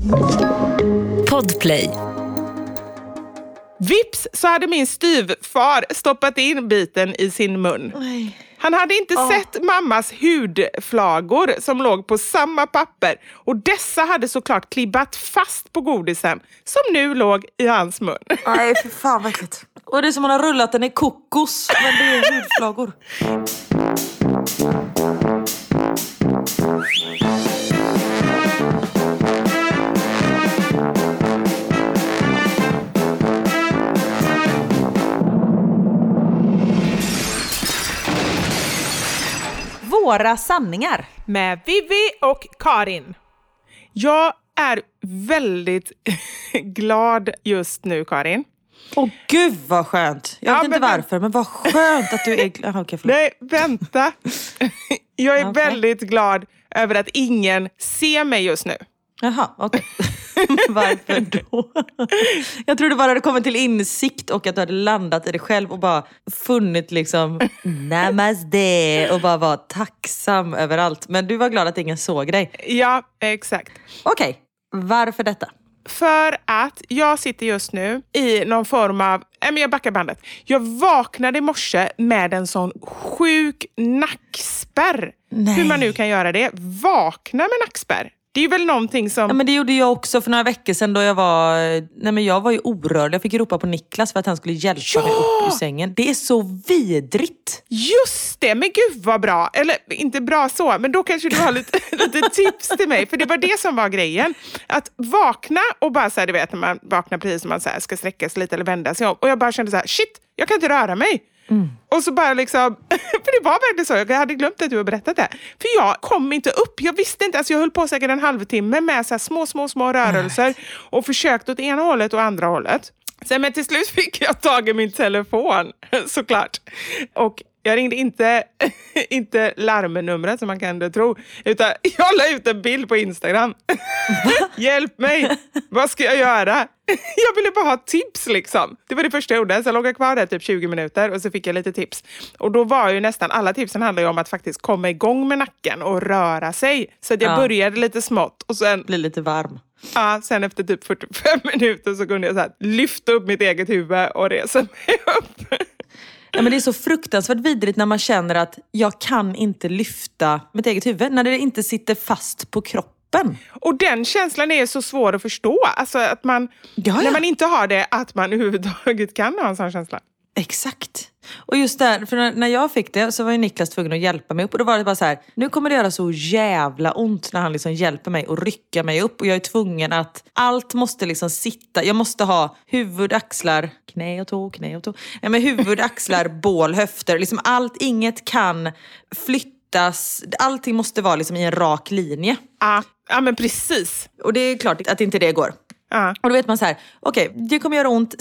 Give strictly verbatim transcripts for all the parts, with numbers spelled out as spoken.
Podplay. Vips så hade min styvfar stoppat in biten i sin mun. Oj. Han hade inte oh. sett mammas hudflagor som låg på samma papper. Och dessa hade såklart klibbat fast på godisen som nu låg i hans mun. Nej, för fan vad äckligt. Och det är som man har rullat den i kokos, men det är hudflagor. Våra sanningar. Med Vivi och Karin. Jag är väldigt glad just nu, Karin. Åh gud vad skönt. Jag vet ja, inte men, varför, men vad skönt att du är glad. Okay, nej, vänta. Jag är okay. väldigt glad över att ingen ser mig just nu. Jaha, okej. Okay. Varför då? Jag trodde bara att du kommit till insikt och att du hade landat i dig själv och bara funnit liksom namaste och bara var tacksam över allt. Men du var glad att ingen såg dig. Ja, exakt. Okej, okay. Varför detta? För att jag sitter just nu i någon form av... Nej, men jag backar bandet. Jag vaknade i morse med en sån sjuk nackspärr. Nej. Hur man nu kan göra det. Vakna med nackspärr. Det är ju väl någonting som... Ja, men det gjorde jag också för några veckor sedan då jag var... Nej, men jag var ju orörlig. Jag fick ropa på Niklas för att han skulle hjälpa ja! mig upp ur sängen. Det är så vidrigt. Just det, men gud vad bra. Eller inte bra så, men då kanske du har lite, lite tips till mig. För det var det som var grejen. Att vakna och bara så här, du vet när man vaknar precis som man så här, ska sträcka sig lite eller vända sig om. Och jag bara kände så här, shit, jag kan inte röra mig. Mm. Och så bara liksom, för det var verkligen så, jag hade glömt att du har berättat det. För jag kom inte upp, jag visste inte, alltså jag höll på säkert en halvtimme med så här små, små, små rörelser och försökte åt ena hållet och andra hållet. Sen men till slut fick jag tag i min telefon, såklart. Och jag ringde inte, inte larmnumret som man kan tro, utan jag la ut en bild på Instagram. Hjälp mig, vad ska jag göra? Jag ville bara ha tips liksom. Det var det första jag gjorde. Så jag låg kvar där typ tjugo minuter och så fick jag lite tips. Och då var ju nästan alla tipsen handlade ju om att faktiskt komma igång med nacken och röra sig. Så att jag ja. började lite smått. Och sen bli lite varm. Ja, sen efter typ fyrtiofem minuter så kunde jag så här lyfta upp mitt eget huvud och resa mig upp. Ja, men det är så fruktansvärt vidrigt när man känner att jag kan inte lyfta mitt eget huvud. När det inte sitter fast på kroppen. Och den känslan är så svår att förstå. Alltså att man, ja, ja. när man inte har det, att man överhuvudtaget kan ha en sån känsla. Exakt. Och just där, för när jag fick det så var ju Niklas tvungen att hjälpa mig upp. Och då var det bara så här, nu kommer det göra så jävla ont när han liksom hjälper mig och rycka mig upp. Och jag är tvungen att, allt måste liksom sitta. Jag måste ha huvud, axlar, knä och tå, knä och tå. Ja, men huvud, axlar, bål, höfter. Liksom allt, inget kan flyttas. Allting måste vara liksom i en rak linje. Ja, ja men precis. Och det är klart att inte det går. Uh. Och då vet man så här, okej, okay, det kommer göra ont,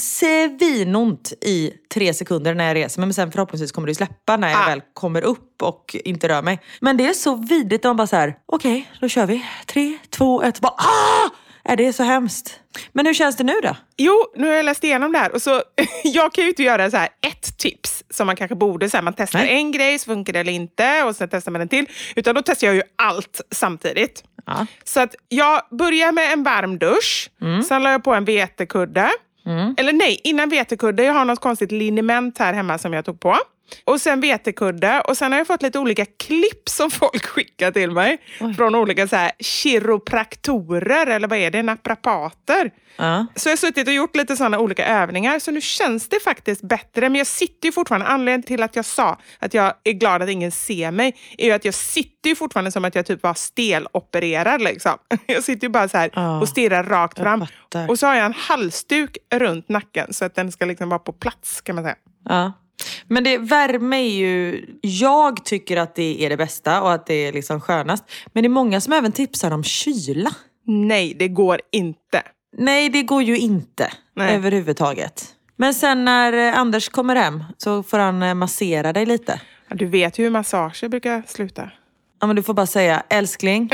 svinont i tre sekunder när jag reser. Men sen förhoppningsvis kommer det släppa när jag uh. väl kommer upp och inte rör mig. Men det är så vidrigt att man bara så här, okej, okay, då kör vi. Tre, två, ett, bara ah! Är det så hemskt? Men hur känns det nu då? Jo, nu har jag läst igenom det här. Och så, jag kan ju inte göra så här ett tips som man kanske borde. Så här, man testar Nej. en grej, så funkar det eller inte. Och sen testar man en till. Utan då testar jag ju allt samtidigt. Ja. Så att jag börjar med en varm dusch. Mm. Sen la jag på en vetekudde. Mm. Eller nej, innan vetekudde. Jag har något konstigt liniment här hemma som jag tog på. Och sen vetekudde. Och sen har jag fått lite olika klipp som folk skickar till mig. Oj. Från olika så här kiropraktorer. Eller vad är det? Naprapater. Uh. Så jag har suttit och gjort lite sådana olika övningar. Så nu känns det faktiskt bättre. Men jag sitter ju fortfarande. Anledningen till att jag sa att jag är glad att ingen ser mig. Är ju att jag sitter ju fortfarande som att jag typ var stelopererad liksom. Jag sitter ju bara så här uh. och stirrar rakt fram. Och så har jag en halsduk runt nacken. Så att den ska liksom vara på plats kan man säga. Ja. Uh. Men det värme är ju, jag tycker att det är det bästa och att det är liksom skönast. Men det är många som även tipsar om kyla. Nej, det går inte. Nej, det går ju inte. Nej. Överhuvudtaget. Men sen när Anders kommer hem så får han massera dig lite. Ja, du vet ju hur massager brukar sluta. Ja, men du får bara säga, älskling,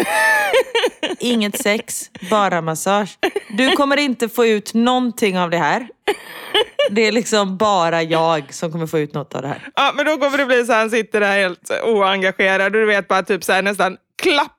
inget sex, bara massage. Du kommer inte få ut någonting av det här. Det är liksom bara jag som kommer få ut något av det här. Ja, men då kommer det bli så här, han sitter där helt oengagerad och du vet bara typ så här nästan klappar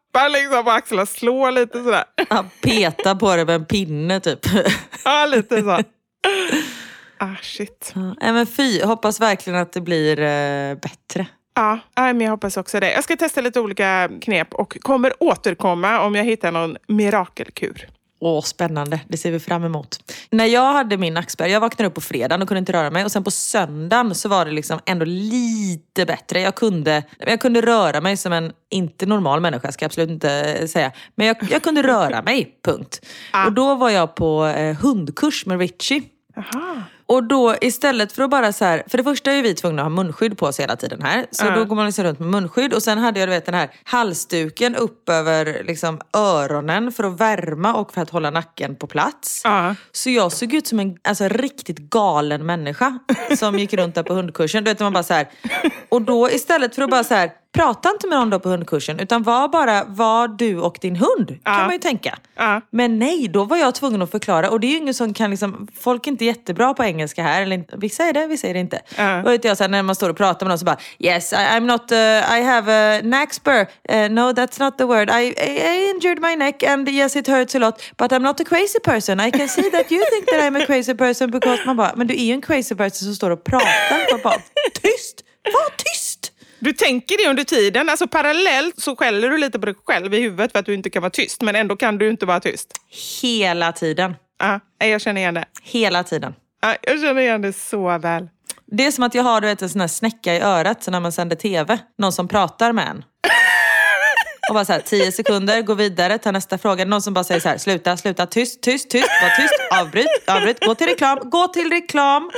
Bara liksom på axlarna, slå lite sådär. Ja, peta på det med en pinne typ. Ja, lite så. Ah, shit. Ja, men fy, hoppas verkligen att det blir eh, bättre. Ja, men jag hoppas också det. Jag ska testa lite olika knep och kommer återkomma om jag hittar någon mirakelkur. Åh, spännande. Det ser vi fram emot. När jag hade min nackspärr, jag vaknade upp på fredagen och kunde inte röra mig. Och sen på söndagen så var det liksom ändå lite bättre. Jag kunde, jag kunde röra mig som en inte normal människa, ska jag absolut inte säga. Men jag, jag kunde röra mig, punkt. Ah. Och då var jag på eh, hundkurs med Richie. Aha. Och då istället för att bara så här, för det första är ju vi tvungna att ha munskydd på oss hela tiden här. Så uh. då går man liksom runt med munskydd. Och sen hade jag du vet, den här halsduken upp över liksom, öronen för att värma och för att hålla nacken på plats. Uh. Så jag såg ut som en alltså, riktigt galen människa som gick runt där på hundkursen. Du vet, man bara så här. Och då istället för att bara så här, prata inte med någon då på hundkursen, utan var bara var du och din hund, kan uh. man ju tänka. Uh. Men nej, då var jag tvungen att förklara. Och det är ju ingen som kan liksom, folk är inte jättebra på engelska här. Eller, vissa är det, vissa är det inte. Uh. Och vet jag, så här, när man står och pratar med någon så bara, yes, I, I'm not, uh, I have a neck spur. Uh, no, that's not the word. I, I, I injured my neck and yes, it hurts a lot. But I'm not a crazy person. I can see that you think that I'm a crazy person because man bara, men du är ju en crazy person som står och pratar. Och bara, tyst, var tyst. Du tänker det under tiden, alltså parallellt så skäller du lite på dig själv i huvudet för att du inte kan vara tyst. Men ändå kan du inte vara tyst. Hela tiden. Ja, jag känner igen det. Hela tiden. Ja, jag känner igen det så väl. Det är som att jag har du vet, en sån här snäcka i örat så när man sänder tv. Någon som pratar med en. Och bara så här, tio sekunder, gå vidare, ta nästa fråga. Någon som bara säger så här, sluta, sluta, tyst, tyst, tyst, var tyst, avbryt, avbryt, gå till reklam, gå till reklam.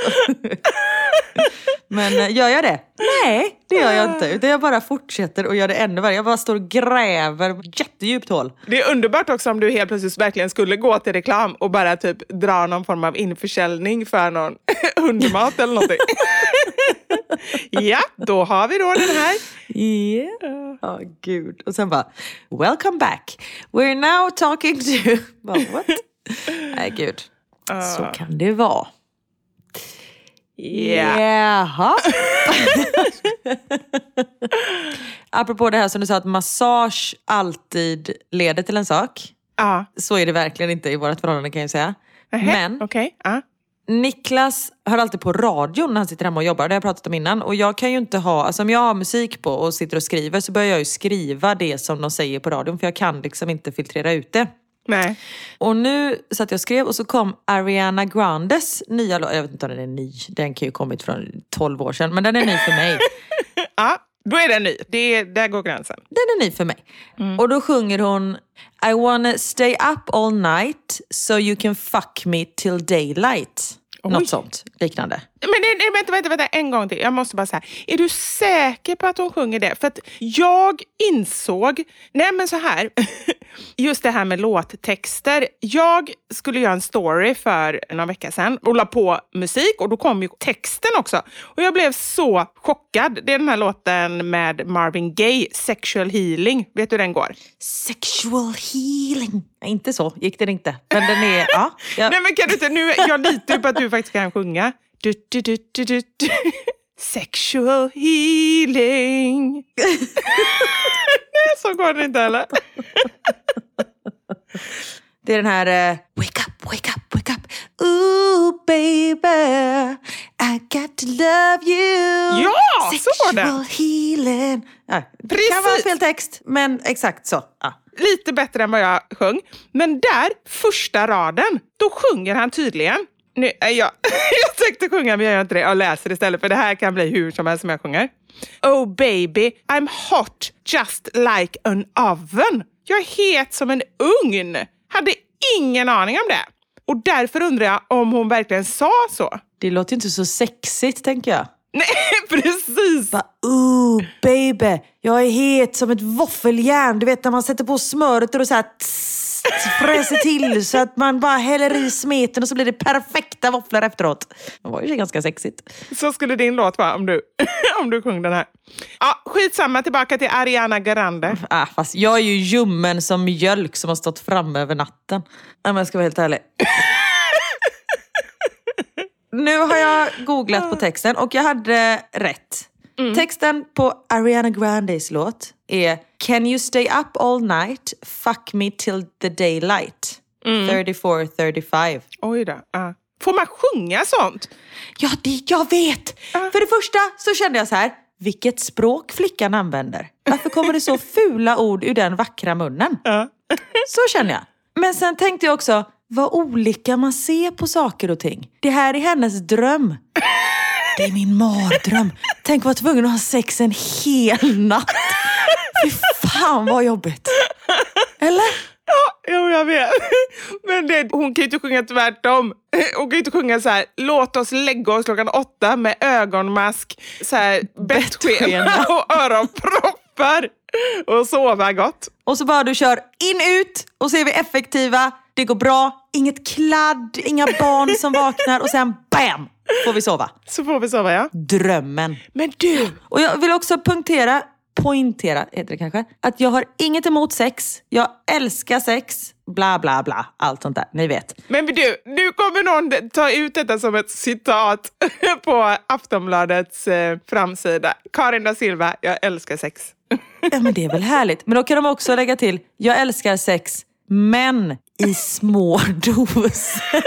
Men gör jag det? Nej, det gör jag inte. Utan jag bara fortsätter och gör det ännu värre. Jag bara står och gräver jättedjupt hål. Det är underbart också om du helt plötsligt verkligen skulle gå till reklam och bara typ dra någon form av införsäljning för någon hundmat eller någonting. Ja, då har vi då den här. Ja, yeah. Oh, gud. Och sen bara, welcome back. We're now talking to... Bara, what? Nej, gud. Uh. Så kan det vara. Yeah. Jaha. Apropå det här som du sa att massage alltid leder till en sak. Uh. Så är det verkligen inte i vårt förhållande kan jag säga. Uh-huh. Men okay. uh. Niklas hör alltid på radion när han sitter hemma och jobbar. Det har jag pratat om innan. Och jag kan ju inte ha, alltså om jag har musik på och sitter och skriver så börjar jag ju skriva det som de säger på radion. För jag kan liksom inte filtrera ut det. Nej. Och nu satt jag och skrev och så kom Ariana Grandes nya låt. Jag vet inte om den är ny. Den kan ju kommit från tolv år sedan. Men den är ny för mig. Ja, då är den ny. Det, där går gränsen. Den är ny för mig. Mm. Och då sjunger hon I wanna stay up all night so you can fuck me till daylight. Oj. Något sånt liknande. Men nej, vänta, vänta, vänta, en gång till. Jag måste bara säga, är du säker på att hon sjunger det? För att jag insåg, nej men så här, just det här med låttexter. Jag skulle göra en story för några veckor sedan och la på musik och då kom ju texten också. Och jag blev så chockad. Det är den här låten med Marvin Gaye, Sexual Healing. Vet du hur den går? Sexual Healing. Nej, inte så, gick det inte. Men den är, ja. Jag... Nej men kan du inte, nu, jag litar på att du faktiskt kan sjunga. Du, du, du, du, du, du. Sexual healing. Nej, så går det inte heller. Det är den här uh, wake up, wake up, wake up. Ooh baby, I got to love you. Ja, Sexual så var det. Healing. Ja, precis. Det kan vara fel text, men exakt så. Ja. Lite bättre än vad jag sjöng. Men där, första raden, då sjunger han tydligen. Nu, jag, jag tänkte sjunga men jag gör inte det. Jag läser istället för det här kan bli hur som helst som jag sjunger. Oh baby, I'm hot just like an oven. Jag är het som en ugn. Hade ingen aning om det. Och därför undrar jag om hon verkligen sa så. Det låter inte så sexigt tänker jag. Nej, precis. Bara, ooh baby, jag är het som ett våffeljärn. Du vet när man sätter på smöret och så här tss, fräser till så att man bara häller i smeten och så blir det perfekta våfflor efteråt. Det var ju ganska sexigt. Så skulle din låt vara om du, om du sjöng den här. Ja, skitsamma, tillbaka till Ariana Grande. Ah, fast jag är ju ljummen som mjölk som har stått framme över natten. Ja, men jag ska vara helt ärlig. Nu har jag googlat på texten och jag hade rätt. Mm. Texten på Ariana Grandes låt är Can you stay up all night? Fuck me till the daylight. Mm. thirty-four thirty-five. Oj då. Uh. Får man sjunga sånt? Ja, det jag vet. Uh. För det första så kände jag så här. Vilket språk flickan använder. Varför kommer det så fula ord ur den vackra munnen? Uh. Så känner jag. Men sen tänkte jag också. Vad olika man ser på saker och ting. Det här är hennes dröm. Det är min mardröm. Tänk vad tvungen att ha sex en hel natt. Fy fan vad jobbigt. Eller? Ja, jo, jag vet. Men det, hon kan ju inte sjunga tvärtom. Hon kan ju inte sjunga så här. Låt oss lägga oss klockan åtta med ögonmask, så här, bettskena och öronproppar. Och sova gott. Och så bara du kör in ut. Och så är vi effektiva. Det går bra. Inget kladd. Inga barn som vaknar. Och sen bam! Får vi sova. Så får vi sova, ja. Drömmen. Men du! Och jag vill också punktera, poängtera heter det kanske, att jag har inget emot sex. Jag älskar sex. Bla bla bla. Allt sånt där. Ni vet. Men du, nu kommer någon ta ut detta som ett citat på Aftonbladets eh, framsida. Karin da Silva, jag älskar sex. Ja, men det är väl härligt. Men då kan de också lägga till, jag älskar sex, men i små doser.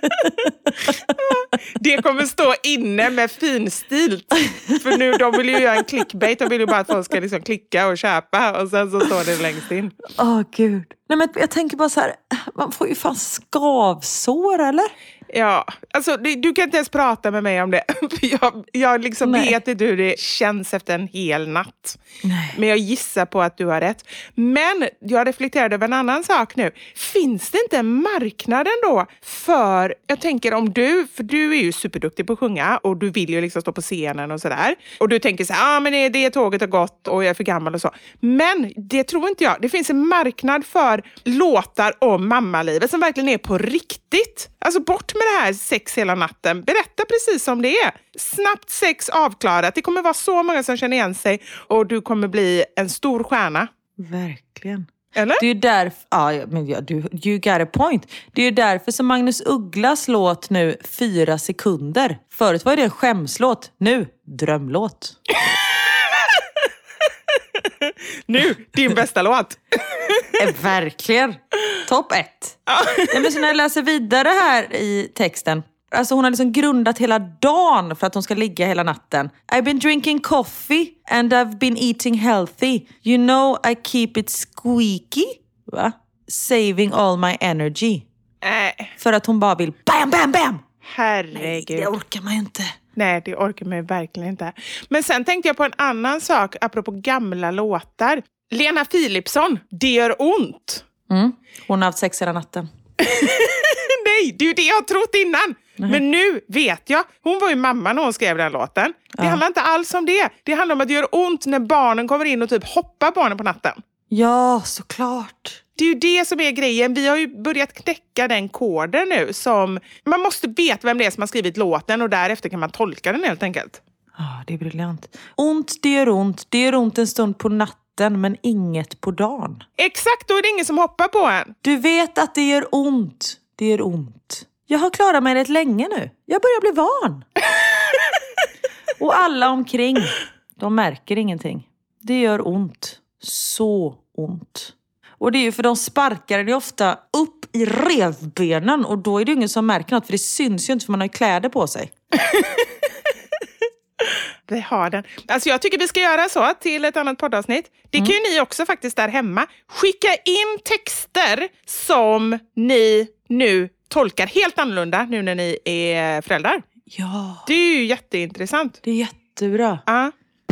Det kommer stå inne med finstilt. För nu, de vill ju göra en clickbait. De vill ju bara att folk ska liksom klicka och köpa. Och sen så står det längst in. Åh, oh, gud. Nej, men jag tänker bara så här, man får ju fan skavsår, eller? Ja, alltså du, du kan inte ens prata med mig om det. Jag, jag liksom vet inte hur det känns efter en hel natt. Nej. Men jag gissar på att du har rätt. Men jag reflekterade över en annan sak nu. Finns det inte en marknad ändå för, jag tänker om du, för du är ju superduktig på att sjunga och du vill ju liksom stå på scenen och sådär. Och du tänker så här, ja ah, men det, det tåget har gått och jag är för gammal och så. Men det tror inte jag. Det finns en marknad för låtar om mammalivet som verkligen är på riktigt. Alltså bort med det här sex hela natten. Berätta precis som det är. Snabbt sex avklarat. Det kommer vara så många som känner igen sig och du kommer bli en stor stjärna. Verkligen. Eller? Det är ju därför, ja, men ja, du, you got a point. Det är ju därför som Magnus Ugglas låt nu fyra sekunder. Förut var det en skämslåt. Nu, drömlåt. Nu, din bästa låt. Verkligen. Topp ett. Ja, men så när jag läser vidare här i texten. Alltså hon har liksom grundat hela dagen för att hon ska ligga hela natten. I've been drinking coffee and I've been eating healthy. You know I keep it squeaky. Va? Saving all my energy. Äh. För att hon bara vill bam, bam, bam. Herregud. Nej, det orkar man ju inte. Nej, det orkar man ju verkligen inte. Men sen tänkte jag på en annan sak apropå gamla låtar. Lena Philipsson, Det gör ont. Mm. Hon har haft sex hela natten. Nej, det är ju det jag har trott innan. Nej. Men nu vet jag. Hon var ju mamma när hon skrev den låten. Det ja. handlar inte alls om det. Det handlar om att det gör ont när barnen kommer in och typ hoppar barnen på natten. Ja, såklart. Det är ju det som är grejen. Vi har ju börjat knäcka den koden nu. Som man måste veta vem det är som har skrivit låten och därefter kan man tolka den helt enkelt. Ja, ah, det är briljant. Ont, det gör ont. Det gör ont en stund på natten men inget på dagen. Exakt, då är det ingen som hoppar på en. Du vet att det gör ont. Det gör ont. Jag har klarat mig rätt länge nu. Jag börjar bli van. Och alla omkring, de märker ingenting. Det gör ont. Så ont. Och det är ju för de sparkar det ofta upp i revbenen. Och då är det ingen som märker något. För det syns ju inte för man har kläder på sig. Vi har den. Alltså jag tycker vi ska göra så till ett annat poddavsnitt. Det kan mm. ju ni också faktiskt där hemma. Skicka in texter som ni nu tolkar helt annorlunda nu när ni är föräldrar. Ja. Det är ju jätteintressant. Det är jättebra. Ja.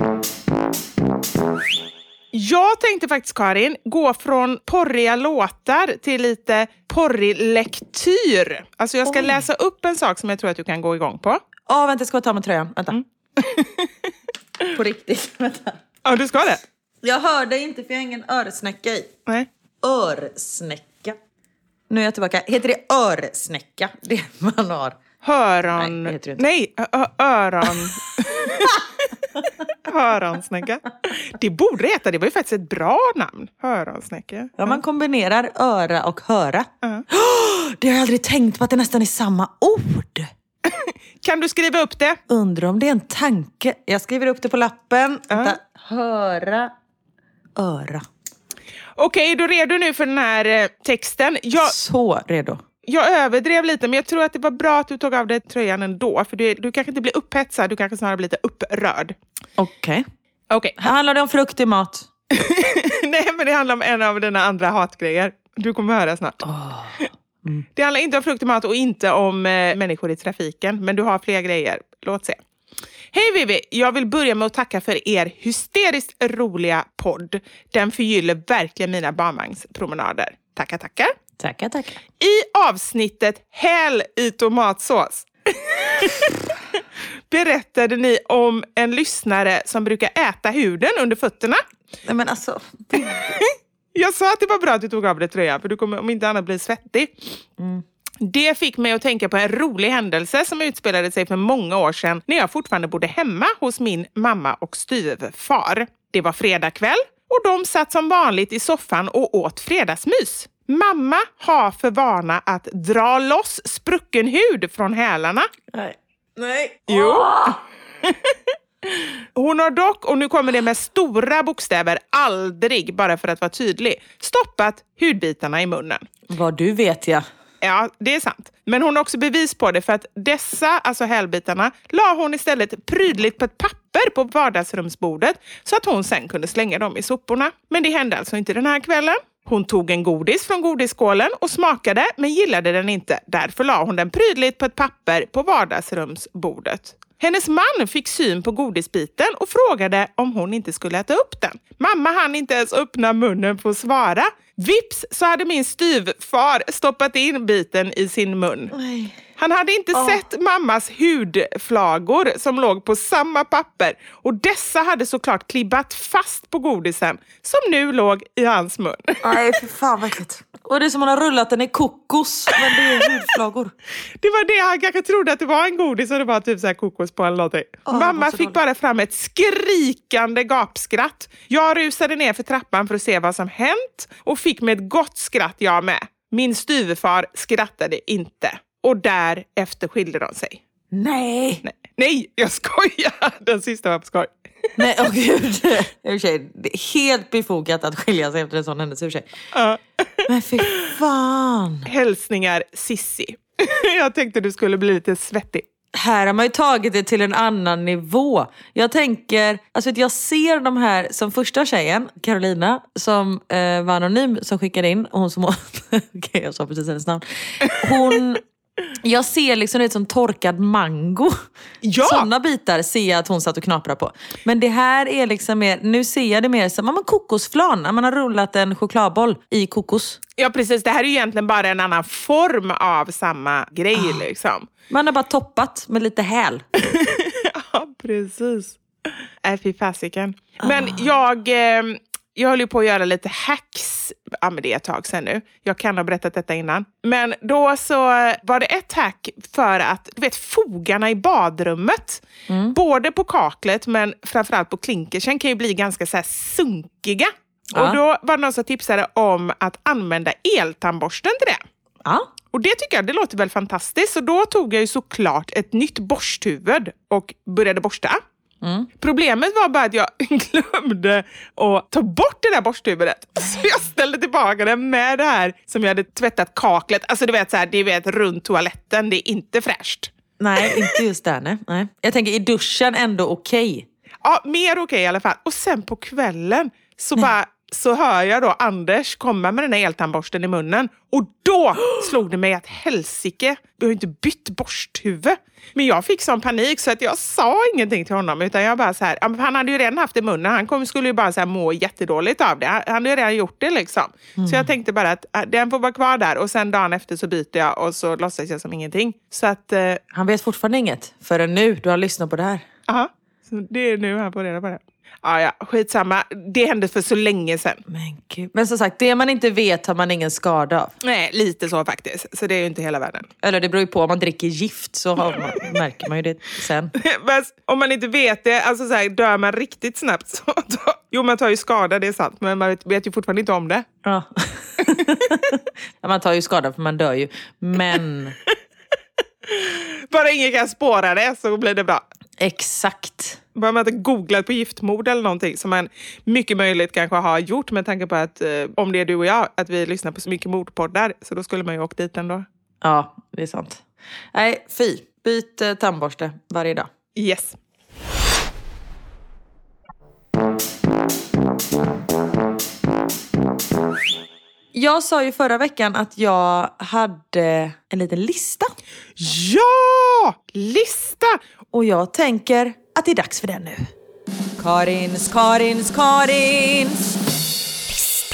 Jag tänkte faktiskt, Karin, gå från porriga låtar till lite porrig lektyr. Alltså jag ska Oj. läsa upp en sak som jag tror att du kan gå igång på. Ja, vänta, jag ska ta med tröjan. Vänta. Mm. På riktigt, vänta. Ja, du ska det. Jag hörde inte för jag har ingen örsnäcka i. Nej. Örsnäcka. Nu är jag tillbaka. Heter det örsnäcka? Det man har. Höron. Nej, det heter det inte. Nej, ö- öron. Höronsnäcka. Det borde heta, det var ju faktiskt ett bra namn. Höronsnäcka. Ja, man kombinerar öra och höra. Uh. Oh, det har jag aldrig tänkt på att det nästan är samma ord. Kan du skriva upp det? Undrar om det är en tanke. Jag skriver upp det på lappen. Uh. Vänta. Höra öra. Okej, då är du redo nu för den här eh, texten. Jag, Så redo. jag överdrev lite, men jag tror att det var bra att du tog av dig tröjan ändå. För du, du kanske inte blir upphetsad, du kanske snarare blir lite upprörd. Okej. Okay. Okej. Okay. Handlar det om frukt i mat? Nej, men det handlar om en av dina andra hatgrejer. Du kommer höra snart. Oh. Mm. Det handlar inte om frukt i mat och inte om eh, människor i trafiken. Men du har fler grejer. Låt se. Hej Vivi, jag vill börja med att tacka för er hysteriskt roliga podd. Den förgyller verkligen mina barnvagnspromenader. Tackar, tackar. Tackar, tackar. I avsnittet Häl i tomatsås berättade ni om en lyssnare som brukar äta huden under fötterna. Nej men alltså... Jag sa att det var bra att du tog av dig tröjan, för du kommer om inte annat bli svettig. Mm. Det fick mig att tänka på en rolig händelse som utspelade sig för många år sedan när jag fortfarande bodde hemma hos min mamma och styvfar. Det var fredagkväll och de satt som vanligt i soffan och åt fredagsmys. Mamma har för vana att dra loss sprucken hud från hälarna. Nej. Nej. Jo. Hon har dock, och nu kommer det med stora bokstäver, aldrig, bara för att vara tydlig, stoppat hudbitarna i munnen. Vad du vet jag. Ja, det är sant. Men hon har också bevis på det, för att dessa, alltså hälbitarna, la hon istället prydligt på ett papper på vardagsrumsbordet så att hon sen kunde slänga dem i soporna. Men det hände alltså inte den här kvällen. Hon tog en godis från godisskålen och smakade, men gillade den inte. Därför la hon den prydligt på ett papper på vardagsrumsbordet. Hennes man fick syn på godisbiten och frågade om hon inte skulle äta upp den. Mamma hann inte ens öppna munnen för att svara. Vips så hade min styvfar stoppat in biten i sin mun. Nej. Han hade inte oh. sett mammas hudflagor som låg på samma papper. Och dessa hade såklart klibbat fast på godisen som nu låg i hans mun. Nej, för fan vad äckligt. Och det är som hon har rullat den i kokos, men det är hudflagor. Det var det, han kanske trodde att det var en godis och det var typ så här kokos på eller någonting. Oh, mamma fick dåligt. Bara fram ett skrikande gapskratt. Jag rusade ner för trappan för att se vad som hänt och fick med ett gott skratt jag med. Min styvfar skrattade inte. Och därefter skilde de sig. Nej. Nej, Nej jag skojar. Den sista var på skoj. Nej, åh gud. I och för sig, det är helt befogat att skilja sig efter en sån händelse. Uh. Men fy fan. Hälsningar Sissi. Jag tänkte du skulle bli lite svettig. Här har man ju tagit det till en annan nivå. Jag tänker, alltså att jag ser de här som första tjejen, Carolina, som eh, var anonym, som skickade in. Hon som... Okej, okay, jag sa precis hennes namn. Hon... Jag ser liksom det som torkad mango. Ja! Sådana bitar ser jag att hon satt och knaprar på. Men det här är liksom mer, nu ser jag det mer som man kokosflan. Man har rullat en chokladboll i kokos. Ja, precis. Det här är ju egentligen bara en annan form av samma grej ah. liksom. Man har bara toppat med lite häl. Ja, precis. Äh, fy fasiken. Men ah. jag... Eh, Jag höll ju på att göra lite hacks. Ja, men det är ett tag sedan nu. Jag kan ha berättat detta innan. Men då så var det ett hack för att, du vet, fogarna i badrummet. Mm. Både på kaklet men framförallt på klinkersen kan ju bli ganska så här sunkiga. Ja. Och då var det någon som tipsade om att använda eltandborsten till det. Ja. Och det tycker jag, det låter väl fantastiskt. Så då tog jag ju såklart ett nytt borsthuvud och började borsta. Mm. Problemet var bara att jag glömde att ta bort det där borsthuvudet. Så jag ställde tillbaka det med det här som jag hade tvättat kaklet. Alltså du vet så här, det vet runt toaletten, det är inte fräscht. Nej, inte just där, nej. nej. Jag tänker i duschen ändå okej. Okay. Ja, mer okej okay, i alla fall. Och sen på kvällen så nej. bara... Så hör jag då Anders komma med den här eltandborsten i munnen. Och då slog det mig att helsike, du har inte bytt borsthuvud. Men jag fick sån panik så att jag sa ingenting till honom. Utan jag bara så här, han hade ju redan haft det i munnen. Han kom, skulle ju bara så här må jättedåligt av det. Han hade ju redan gjort det liksom. Mm. Så jag tänkte bara att den får vara kvar där. Och sen dagen efter så byter jag och så låtsas jag som ingenting. Så att... Eh... Han vet fortfarande inget förrän nu du har lyssnat på det här. Ja, det är nu han får reda på det. Ja, ja, skitsamma. Det hände för så länge sedan. Men gud. Men som sagt, det man inte vet har man ingen skada av. Nej, lite så faktiskt. Så det är ju inte hela världen. Eller det beror ju på, om man dricker gift så har man, märker man ju det sen. Men om man inte vet det, alltså så här, dör man riktigt snabbt så då, jo, man tar ju skada, det är sant. Men man vet, vet ju fortfarande inte om det. Ja. Man tar ju skada för man dör ju. Men... Bara ingen kan spåra det så blir det bra. Exakt. Bara man inte googlat på giftmord eller någonting som man mycket möjligt kanske har gjort med tanke på att, eh, om det är du och jag, att vi lyssnar på så mycket mordpoddar. Så då skulle man ju åkt dit ändå. Ja, det är sant. Nej, fy. Byt eh, tandborste varje dag. Yes. Jag sa ju förra veckan att jag hade en liten lista. Ja! Lista! Och jag tänker att det är dags för den nu. Karins, Karins, Karins lista.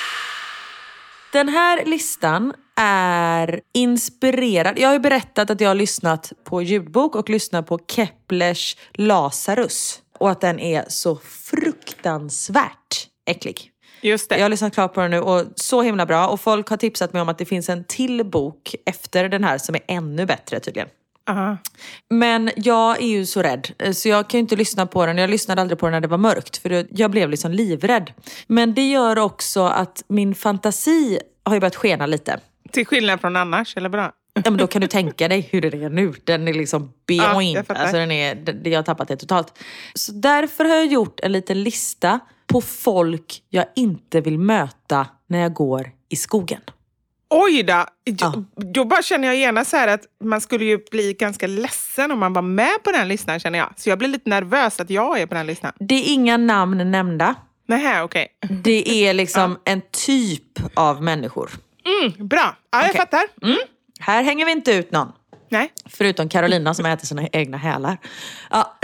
Den här listan är inspirerad. Jag har ju berättat att jag har lyssnat på ljudbok och lyssnat på Keplers Lazarus. Och att den är så fruktansvärt äcklig. Just det. Jag har lyssnat klart på den nu och så himla bra. Och folk har tipsat mig om att det finns en till bok efter den här som är ännu bättre tydligen. Uh-huh. Men jag är ju så rädd. Så jag kan ju inte lyssna på den. Jag lyssnade aldrig på den när det var mörkt. För jag blev liksom livrädd. Men det gör också att min fantasi har ju börjat skena lite. Till skillnad från annars, eller bra? Ja, men då kan du tänka dig hur det är nu. Den är liksom beyond. Ja, alltså den är, det, jag har tappat det totalt. Så därför har jag gjort en liten lista på folk jag inte vill möta när jag går i skogen. Oj då! Ja. Då bara känner jag gärna så här att man skulle ju bli ganska ledsen om man var med på den listan, känner jag. Så jag blir lite nervös att jag är på den listan. Det är inga namn nämnda. Nej, okej. Okay. Det är liksom ja. en typ av människor. Mm, bra, ja, jag okay. fattar. Mm. Här hänger vi inte ut någon. Nej. Förutom Carolina som äter sina egna hälar. Ja.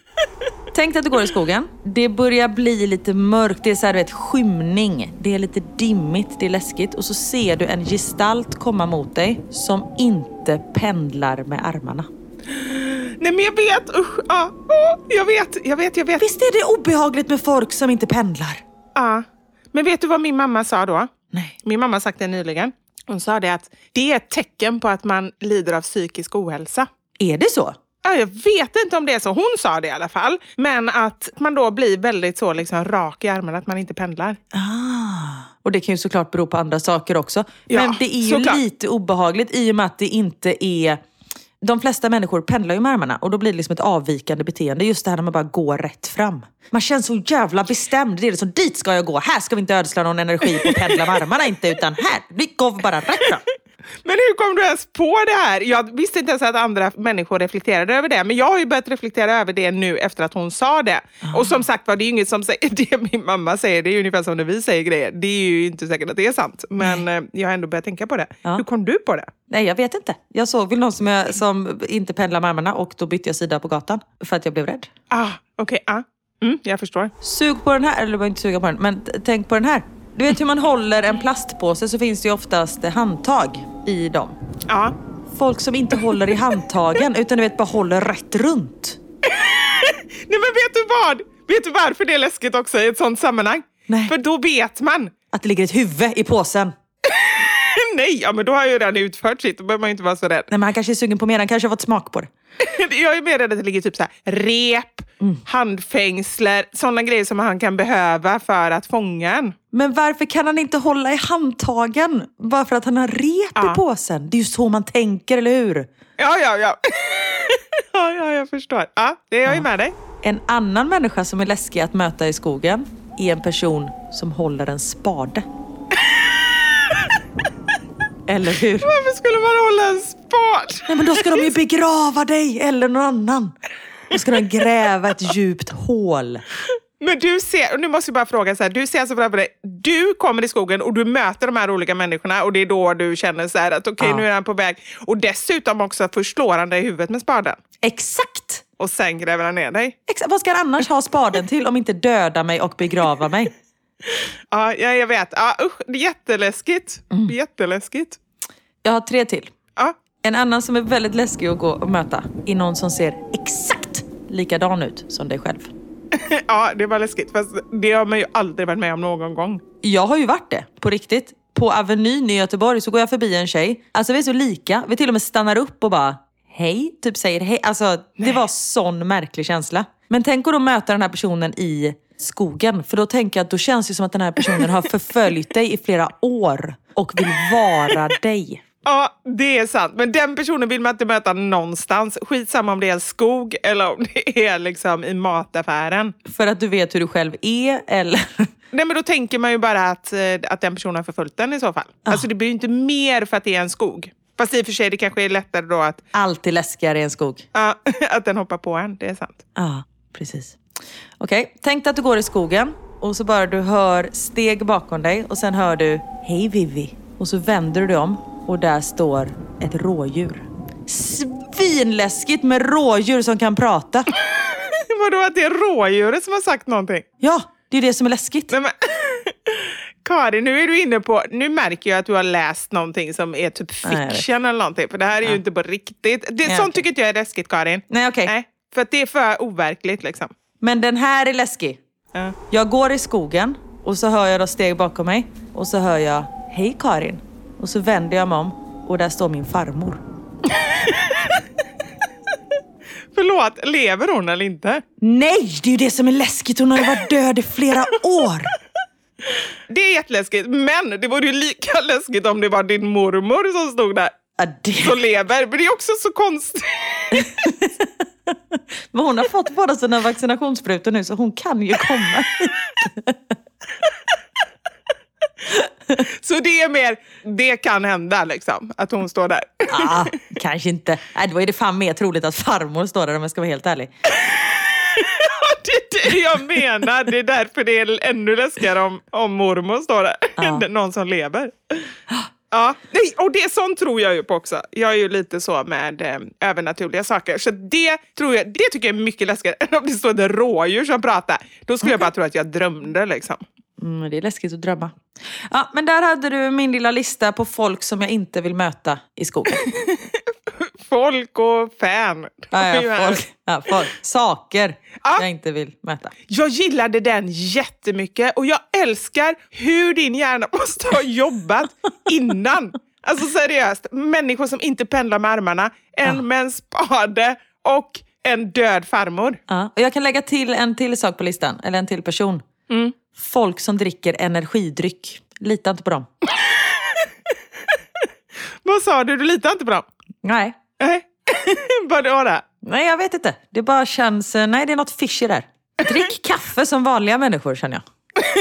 Tänk att du går i skogen. Det börjar bli lite mörkt. Det är så här, du vet, skymning. Det är lite dimmigt, det är läskigt. Och så ser du en gestalt komma mot dig som inte pendlar med armarna. Nej, men jag vet. Usch, ja. Oh, jag vet, jag vet, jag vet. Visst är det obehagligt med folk som inte pendlar? Ja. Men vet du vad min mamma sa då? Nej. Min mamma sagt det nyligen. Hon sa det att det är ett tecken på att man lider av psykisk ohälsa. Är det så? Ja, jag vet inte om det är så. Hon sa det i alla fall. Men att man då blir väldigt så liksom rak i armarna, att man inte pendlar. Ah. Och det kan ju såklart bero på andra saker också. Ja, men det är ju såklart. lite obehagligt i och med att det inte är... De flesta människor pendlar ju med armarna och då blir det liksom ett avvikande beteende. Just det här när man bara går rätt fram. Man känns så jävla bestämd. Det är liksom, dit ska jag gå. Här ska vi inte ödsla någon energi på att pendla med armarna inte, utan här, vi går bara rätt fram. Men hur kom du ens på det här? Jag visste inte ens att andra människor reflekterade över det. Men jag har ju börjat reflektera över det nu efter att hon sa det. Ah. Och som sagt var, det är ju inget som säger det min mamma säger. Det är ju ungefär som när vi säger grejer. Det är ju inte säkert att det är sant. Men Nej. jag har ändå börjat tänka på det. Ja. Hur kom du på det? Nej, jag vet inte. Jag såg väl någon som, jag, som inte pendlar med armarna och då bytte jag sida på gatan. För att jag blev rädd. Ah, okej. Okay, ah. Mm, jag förstår. Sug på den här, eller var inte suga på den. Men t- tänk på den här. Du vet hur man håller en plastpåse, så finns det ju oftast handtag i dem. Ja. Folk som inte håller i handtagen utan du vet bara håller rätt runt. Nej, men vet du vad? Vet du varför det är läskigt också i ett sånt sammanhang? Nej. För då vet man. Att det ligger ett huvud i påsen. Nej, ja, men då har jag ju redan utfört sitt. Då behöver man ju inte vara så rädd. Nej, men han kanske är sugen på mer. Han kanske har fått smak på det. Jag är mer rädd att det ligger typ så här rep, mm. handfängsler, sådana grejer som han kan behöva för att fånga en. Men varför kan han inte hålla i handtagen? Bara för att han har rep ja. i påsen. Det är ju så man tänker, eller hur? Ja, ja, ja. ja, ja, jag förstår. Ja, det är jag ju ja. med dig. En annan människa som är läskig att möta i skogen är en person som håller en spade. Eller hur? Varför skulle man hålla en spad? Nej, men då ska de ju begrava dig eller någon annan. Då ska de gräva ett djupt hål. Men du ser, och nu måste jag bara fråga så här, du ser alltså framför dig, du kommer i skogen och du möter de här olika människorna och det är då du känner så här att okej, okay, ja. nu är han på väg. Och dessutom också förslår han dig i huvudet med spaden. Exakt! Och sen gräver han ner dig. Exakt, vad ska han annars ha spaden till om inte döda mig och begrava mig? Ja, jag vet. Ja, usch, det är jätteläskigt. Mm. Jätteläskigt. Jag har tre till. Ja. En annan som är väldigt läskig att gå och möta är någon som ser exakt likadan ut som dig själv. Ja, det var läskigt. Fast det har man ju aldrig varit med om någon gång. Jag har ju varit det, på riktigt. På Avenyn i Göteborg så går jag förbi en tjej. Alltså vi är så lika. Vi till och med stannar upp och bara hej, typ säger hej. Alltså Nej. det var sån märklig känsla. Men tänk att då möta den här personen i skogen. För då tänker jag att då känns det som att den här personen har förföljt dig i flera år och vill vara dig. Ja, det är sant. Men den personen vill man inte möta någonstans. Skitsamma om det är en skog eller om det är liksom i mataffären. För att du vet hur du själv är, eller? Nej, men då tänker man ju bara att, att den personen har förföljt den i så fall. Ah. Alltså det blir ju inte mer för att det är en skog. Fast i och för sig det kanske är lättare då att... Alltid läskigare i en skog. Ja, att den hoppar på en, det är sant. Ja, ah, precis. Okej, okay. Tänk att du går i skogen och så bara du hör steg bakom dig och sen hör du hej Vivi. Och så vänder du dig om och där står ett rådjur. Svinläskigt med rådjur som kan prata. Vadå att det är rådjuret som har sagt någonting? Ja, det är det som är läskigt. Nej, men... Karin, nu är du inne på... Nu märker jag att du har läst någonting som är typ fiction eller någonting. För det här är ja. ju inte på riktigt. Det, Nej, sånt okay. tycker inte jag är läskigt, Karin. Nej, okej. Okay. Nej, för att det är för overkligt liksom. Men den här är läskig. Ja. Jag går i skogen och så hör jag då steg bakom mig. Och så hör jag, hej Karin. Och så vänder jag mig om och där står min farmor. Förlåt, lever hon eller inte? Nej, det är ju det som är läskigt. Hon har ju varit död i flera år. Det är jätteläskigt, men det vore ju lika läskigt om det var din mormor som stod där. Ja, det... Så lever, men det är också så konstigt. Men hon har fått båda sina vaccinationssprutor nu så hon kan ju komma hit. Så det är mer, det kan hända liksom, att hon står där. Ja, kanske inte. Nej, då är det fan mer troligt att farmor står där om jag ska vara helt ärlig. Det är det jag menar. Det är därför det är ännu läskigare om, om mormor står där. Ja. Någon som lever. Ja, och det sånt tror jag ju på också. Jag är ju lite så med eh, övernaturliga saker. Så det tror jag, det tycker jag är mycket läskigare än om det står ett rådjur som pratar. Då skulle okay. jag bara tro att jag drömde liksom. Mm, det är läskigt att drömma. Ja, men där hade du min lilla lista på folk som jag inte vill möta i skogen. Folk och fan. Ja, ja, folk, ja, folk. Saker ja. jag inte vill möta. Jag gillade den jättemycket. Och jag älskar hur din hjärna måste ha jobbat innan. Alltså seriöst. Människor som inte pendlar med armarna. En ja. med en spade och en död farmor. Ja. Och jag kan lägga till en till sak på listan. Eller en till person. Mm. Folk som dricker energidryck. Lita inte på dem. Vad sa du? Du litar inte på dem? Nej. Nej. Vad var det? Nej, jag vet inte. Det bara känns... Nej, det är något fishy där. Drick kaffe som vanliga människor, känner jag.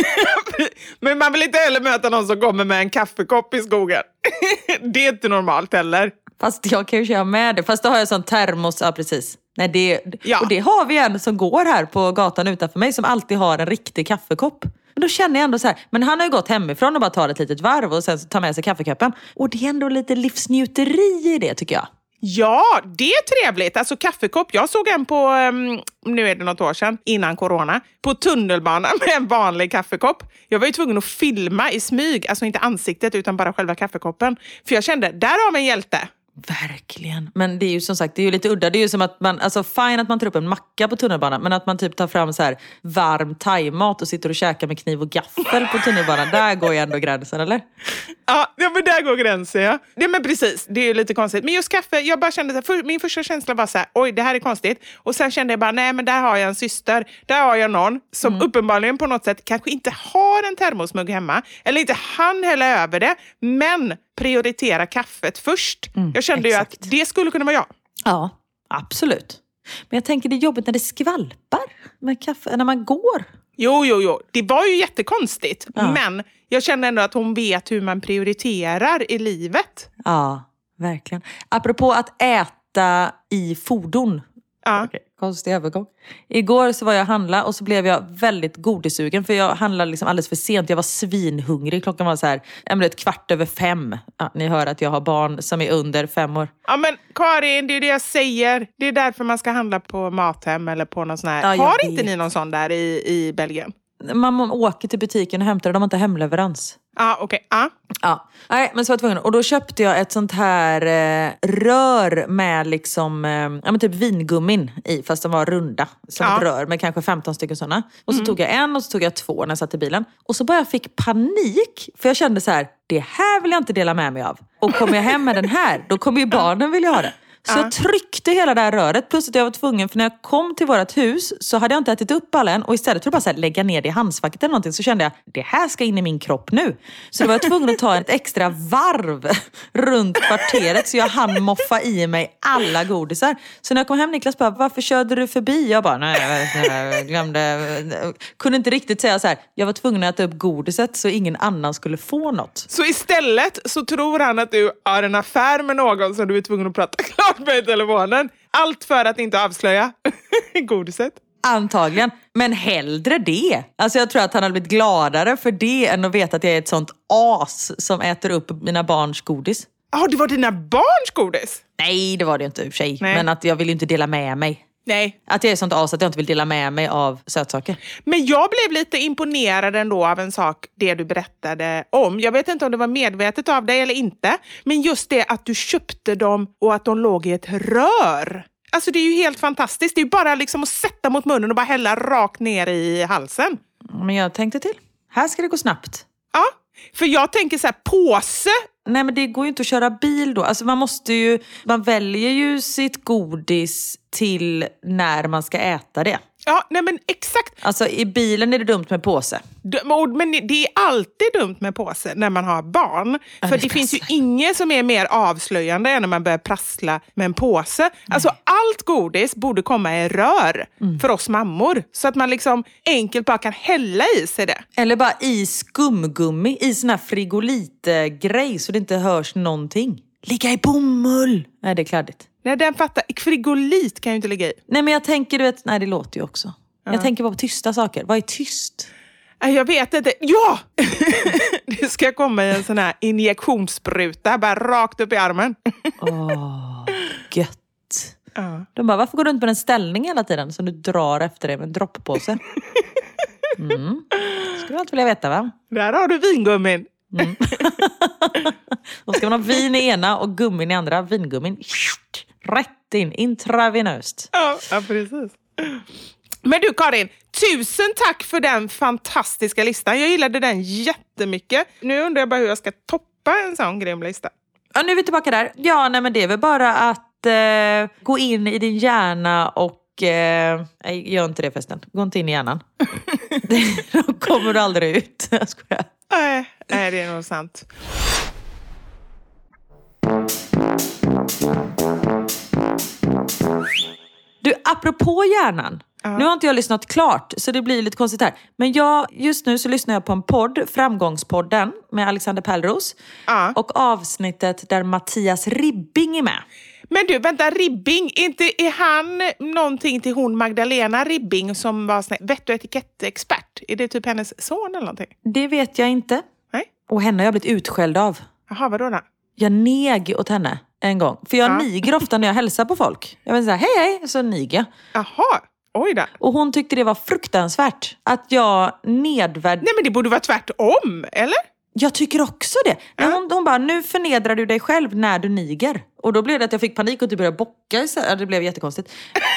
Men man vill inte heller möta någon som kommer med en kaffekopp i skogen. Det är inte normalt heller. Fast jag kan ju köra med det. Fast då har jag sån termos. Ja, precis. Nej, det, ja. Och det har vi en som går här på gatan utanför mig som alltid har en riktig kaffekopp. Men då känner jag ändå så här, men han har ju gått hemifrån och bara tar ett litet varv och sen tar med sig kaffekoppen. Och det är ändå lite livsnjuteri i det, tycker jag. Ja, det är trevligt. Alltså kaffekopp, jag såg en på, um, nu är det något år sedan, innan corona, på tunnelbanan med en vanlig kaffekopp. Jag var ju tvungen att filma i smyg, alltså inte ansiktet utan bara själva kaffekoppen. För jag kände, där har vi en hjälte. Verkligen. Men det är ju som sagt, det är ju lite udda. Det är ju som att man, alltså fine att man tar upp en macka på tunnelbanan, men att man typ tar fram så här varm thaimat och sitter och käkar med kniv och gaffel på tunnelbanan. Där går ju ändå gränsen, eller? Ja, ja, men där går gränsen, ja. Det, men precis, det är ju lite konstigt. Men just kaffe, jag bara kände så här, för, min första känsla var så här, oj, det här är konstigt. Och sen kände jag bara, nej men där har jag en syster. Där har jag någon som mm. uppenbarligen på något sätt kanske inte har en termosmugg hemma. Eller inte han hälla över det, men prioritera kaffet först. Mm, jag kände exakt. ju att det skulle kunna vara jag. Ja, absolut. Men jag tänker det är jobbigt när det skvalpar med kaffe, när man går. Jo, jo, jo. Det var ju jättekonstigt. Ja. Men jag känner ändå att hon vet hur man prioriterar i livet. Ja, verkligen. Apropå att äta i fordon. Ja. Okay, konstig övergång. Igår så var jag handla och så blev jag väldigt godisugen. För jag handlade liksom alldeles för sent. Jag var svinhungrig. Klockan var så här, ett kvart över fem. Ja, ni hör att jag har barn som är under fem år. Ja men Karin, det är det jag säger. Det är därför man ska handla på Mathem eller på någon sån här. Ja, har inte ni någon sån där i, i Belgien? Man åker till butiken och hämtar. De har inte hemleverans. Ja, ah, okej. Okay. Ah. Ja, nej, men så var jag tvungen. Och då köpte jag ett sånt här eh, rör med liksom, eh, ja men typ vingummin i, fast de var runda. Som ja. ett rör med kanske femton stycken sådana. Och så mm. tog jag en och så tog jag två när jag satt i bilen. Och så bara jag fick panik. För jag kände så här, det här vill jag inte dela med mig av. Och kommer jag hem med den här, då kommer ju barnen vilja ha det. Så jag tryckte hela det här röret. Plus att jag var tvungen, för när jag kom till vårt hus så hade jag inte ätit upp alla än. Och istället för att bara så här, lägga ner det i handskfacket eller någonting, så kände jag, det här ska in i min kropp nu. Så då var jag tvungen att ta ett extra varv runt kvarteret. Så jag hann moffa i mig alla godisar. Så när jag kom hem, Niklas bara, varför körde du förbi? Jag bara, nej, jag glömde. Kunde inte riktigt säga så här, jag var tvungen att äta upp godiset så ingen annan skulle få något. Så istället så tror han att du har en affär med någon som du är tvungen att prata klart med i telefonen. Allt för att inte avslöja godiset. Antagligen, men hellre det. Alltså jag tror att han hade blivit gladare för det än att veta att jag är ett sånt as som äter upp mina barns godis. Ja, ah, det var dina barns godis? Nej, det var det inte i och för sig. Nej. Men att jag vill inte dela med mig. Nej. Att jag är sånt as att jag inte vill dela med mig av sötsaker. Men jag blev lite imponerad ändå av en sak, det du berättade om. Jag vet inte om det var medvetet av dig eller inte. Men just det att du köpte dem och att de låg i ett rör. Alltså det är ju helt fantastiskt. Det är ju bara liksom att sätta mot munnen och bara hälla rakt ner i halsen. Men jag tänkte till. Här ska det gå snabbt. Ja, för jag tänker så här, påse. Nej, men det går ju inte att köra bil då. Alltså man måste ju, man väljer ju sitt godis till när man ska äta det. Ja, nej men exakt. Alltså i bilen är det dumt med påse. Men det är alltid dumt med påse när man har barn. Ja, för det, det finns ju inget som är mer avslöjande än när man börjar prassla med en påse. Nej. Alltså allt godis borde komma i rör mm. för oss mammor. Så att man liksom enkelt bara kan hälla i sig det. Eller bara i skumgummi, i sån här frigolitgrej så det inte hörs någonting. Ligga i bomull. Nej, det är kladdigt. Nej, den fattar. Frigolit kan ju inte ligga i. Nej, men jag tänker, du vet, nej det låter ju också. Ja. Jag tänker bara på tysta saker. Vad är tyst? Jag vet inte. Ja! Det ska komma i en sån här injektionsspruta. Bara rakt upp i armen. Åh, oh, gött. Ja. De bara, varför går du runt med en ställning hela tiden som du drar efter dig med en droppåse? Mm. Skulle jag alltid vilja veta, va? Där har du vingummin. Mm. Då ska man ha vin i ena och gummin i andra. Vingummin rätt in, intravenöst. Ja, ja, precis. Men du Karin, tusen tack för den fantastiska listan. Jag gillade den jättemycket. Nu undrar jag bara hur jag ska toppa en sån grym lista. Ja, nu är vi tillbaka där. Ja, nej, men det är väl bara att eh, gå in i din hjärna och eh, nej, gör inte det förresten. Gå inte in i hjärnan. Då kommer du aldrig ut. Jag skojar. Nej, nej, det är nog sant. Du, apropå hjärnan. Uh-huh. Nu har inte jag lyssnat klart, så det blir lite konstigt här. Men jag, just nu så lyssnar jag på en podd, Framgångspodden, med Alexander Pärlros. Uh-huh. Och avsnittet där Mattias Ribbing är med. Men du, vänta, Ribbing, inte är han någonting till hon Magdalena Ribbing som var sån här vett- och etikettexpert? Är det typ hennes son eller någonting? Det vet jag inte. Nej. Och henne har jag blivit utskälld av. Jaha, vadå då? Jag neg åt henne en gång. För jag ja. niger ofta när jag hälsar på folk. Jag vill säga hej hej, så niger jag. Jaha, oj då. Och hon tyckte det var fruktansvärt. Att jag nedvärd... Nej, men det borde vara tvärtom, eller? Jag tycker också det. Ja. Hon, hon bara, nu förnedrar du dig själv när du niger. Och då blev det att jag fick panik och typ började bocka. Så det blev jättekonstigt.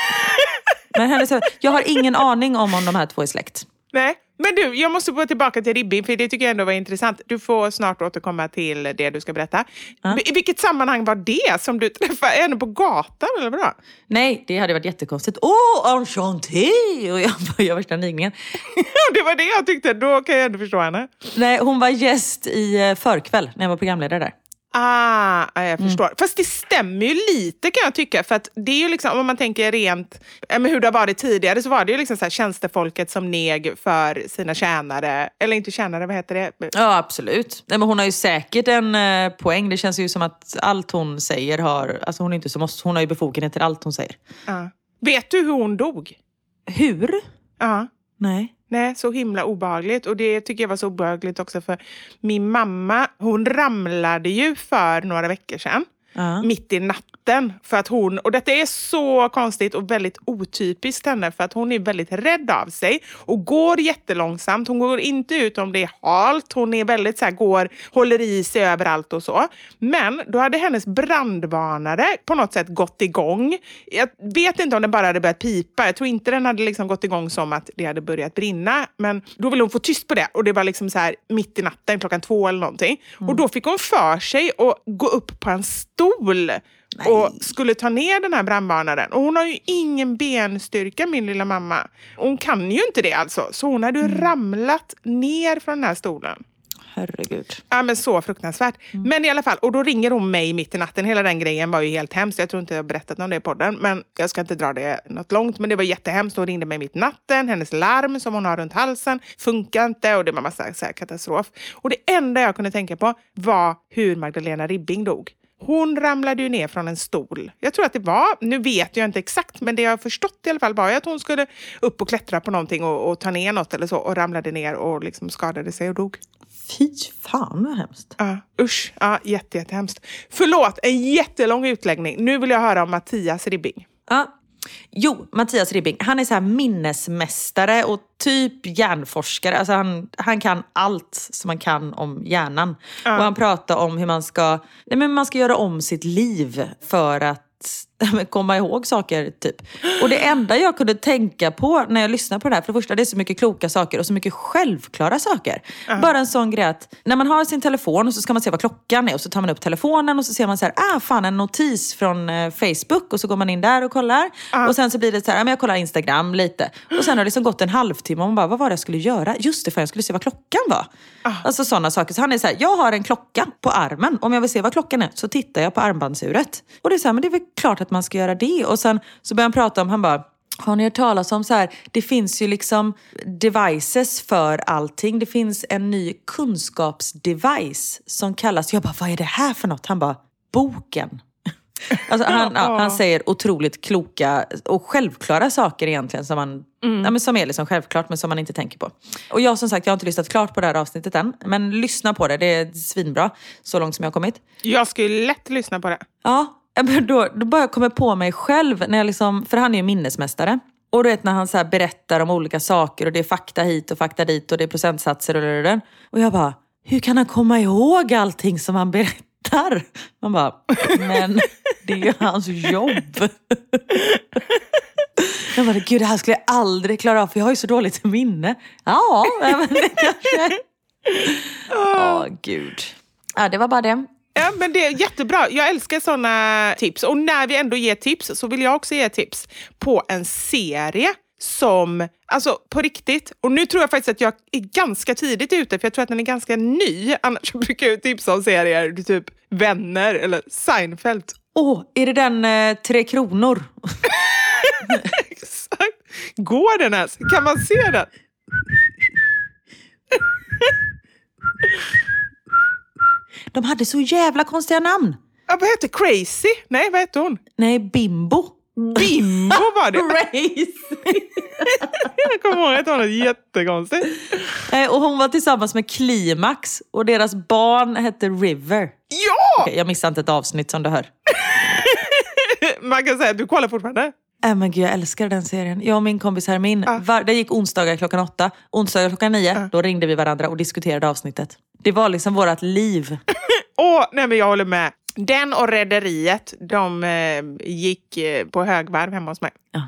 Men henne sa, jag har ingen aning om om de här två är släkt. Nej, men du, jag måste gå tillbaka till Ribbing, för det tycker jag ändå var intressant. Du får snart återkomma till det du ska berätta. Ja. I vilket sammanhang var det som du träffade henne på gatan, eller vadå? Nej, det hade varit jättekonstigt. Åh, oh, enchanté! Och jag började värsta nigningen. Det var det jag tyckte, då kan jag ändå förstå henne. Nej, hon var gäst i förkväll när jag var programledare där. Ah, jag förstår. Mm. Fast det stämmer ju lite kan jag tycka. För att det är ju liksom, om man tänker rent men hur det har varit tidigare, så var det ju liksom så här tjänstefolket som neg för sina tjänare. Eller inte tjänare, vad heter det? Ja, absolut. Nej, men hon har ju säkert en eh, poäng. Det känns ju som att allt hon säger har... Alltså hon är inte så måste, hon har ju befogenhet till allt hon säger. Ah. Vet du hur hon dog? Hur? Ja. Ah. Nej. Nej, så himla obehagligt. Och det tycker jag var så obehagligt också, för min mamma, hon ramlade ju för några veckor sedan. Uh-huh. Mitt i natten. För att hon, och detta är så konstigt och väldigt otypiskt henne, för att hon är väldigt rädd av sig och går jättelångsamt. Hon går inte ut om det är halt. Hon är väldigt så här, går, håller i sig överallt och så. Men då hade hennes brandvarnare på något sätt gått igång. Jag vet inte om den bara hade börjat pipa. Jag tror inte den hade liksom gått igång som att det hade börjat brinna. Men då ville hon få tyst på det. Och det var liksom så här mitt i natten, klockan två eller någonting. Mm. Och då fick hon för sig att gå upp på en stol. Nej. och skulle ta ner den här brandvarnaren. Och hon har ju ingen benstyrka, min lilla mamma. Hon kan ju inte det alltså. Så hon hade ju mm. ramlat ner från den här stolen. Herregud. Ja, men så fruktansvärt. Mm. Men i alla fall, och då ringer hon mig mitt i natten. Hela den grejen var ju helt hemskt. Jag tror inte jag har berättat om det i podden. Men jag ska inte dra det något långt. Men det var jättehemskt. Hon ringde mig mitt i natten. Hennes larm som hon har runt halsen funkar inte. Och det var massa så här katastrof. Och det enda jag kunde tänka på var hur Magdalena Ribbing dog. Hon ramlade ju ner från en stol. Jag tror att det var, nu vet jag inte exakt, men det jag har förstått i alla fall var att hon skulle upp och klättra på någonting och, och ta ner något eller så. Och ramlade ner och liksom skadade sig och dog. Fy fan vad hemskt. Ja, usch. Ja, jätte, jättehemskt. Förlåt, en jättelång utläggning. Nu vill jag höra om Mattias Ribbing. Ja. Jo, Mattias Ribbing, han är så här minnesmästare och typ hjärnforskare. Alltså han, han kan allt som man kan om hjärnan. Ja. Och han pratar om hur man ska, nej men man ska göra om sitt liv för att komma ihåg saker typ. Och det enda jag kunde tänka på när jag lyssnar på det här, för det första, det är så mycket kloka saker och så mycket självklara saker. Uh-huh. Bara en sån grej att när man har sin telefon och så ska man se vad klockan är och så tar man upp telefonen och så ser man så här, ah fan, en notis från eh, Facebook och så går man in där och kollar. Uh-huh. Och sen så blir det så här, ah, men jag kollar Instagram lite. Och sen har det liksom gått en halvtimme och man bara, vad var det jag skulle göra? Just det, för jag skulle se vad klockan var. Uh-huh. Alltså sådana saker. Så han är så här, jag har en klocka på armen. Om jag vill se vad klockan är så tittar jag på armbandsuret. Och det är så här, men det är väl klart att man ska göra det. Och sen så börjar han prata om, han bara, har ni hört talas om så här, det finns ju liksom devices för allting. Det finns en ny kunskapsdevice som kallas, jag bara, vad är det här för något? Han bara, boken. Alltså han, ja, han säger otroligt kloka och självklara saker egentligen som man, mm. ja, men som är liksom självklart men som man inte tänker på. Och jag som sagt, jag har inte lyssnat klart på det här avsnittet än, men lyssna på det, det är svinbra så långt som jag har kommit. Jag skulle lätt lyssna på det. Ja, då, då bara jag kommer på mig själv när jag liksom, för han är ju minnesmästare. Och du vet när han så här berättar om olika saker och det är fakta hit och fakta dit och det är procentsatser och det där. Och jag bara, hur kan han komma ihåg allting som han berättar? Man bara, men det är ju hans jobb. Jag bara, gud det här skulle jag aldrig klara av för jag har ju så dåligt minne. Ja, men det kanske. Åh, oh, gud. Ja, det var bara det. Ja, men det är jättebra. Jag älskar såna tips. Och när vi ändå ger tips så vill jag också ge tips på en serie som, alltså på riktigt. Och nu tror jag faktiskt att jag är ganska tidigt ute för jag tror att den är ganska ny. Annars brukar jag tipsa om serier, typ Vänner eller Seinfeld. Åh, oh, är det den eh, Tre Kronor? Exakt. Går den ens? Kan man se den? De hade så jävla konstiga namn. Ja, vad heter Crazy? Nej, vad heter hon? Nej, Bimbo. Bimbo var det. Crazy. Jag kommer ihåg att hon var jättekonstigt. Och hon var tillsammans med Klimax. Och deras barn hette River. Ja! Okej, jag missade inte ett avsnitt som du hör. Man kan säga att du kollar fortfarande. Äh, men gud, jag älskar den serien. Jag och min kompis Hermin, ah. var, det gick onsdagar klockan åtta. Onsdagar klockan nio, ah. då ringde vi varandra och diskuterade avsnittet. Det var liksom vårat liv. Åh, nej men jag håller med. Den och Rederiet, de eh, gick eh, på högvarv hemma hos mig. Ja.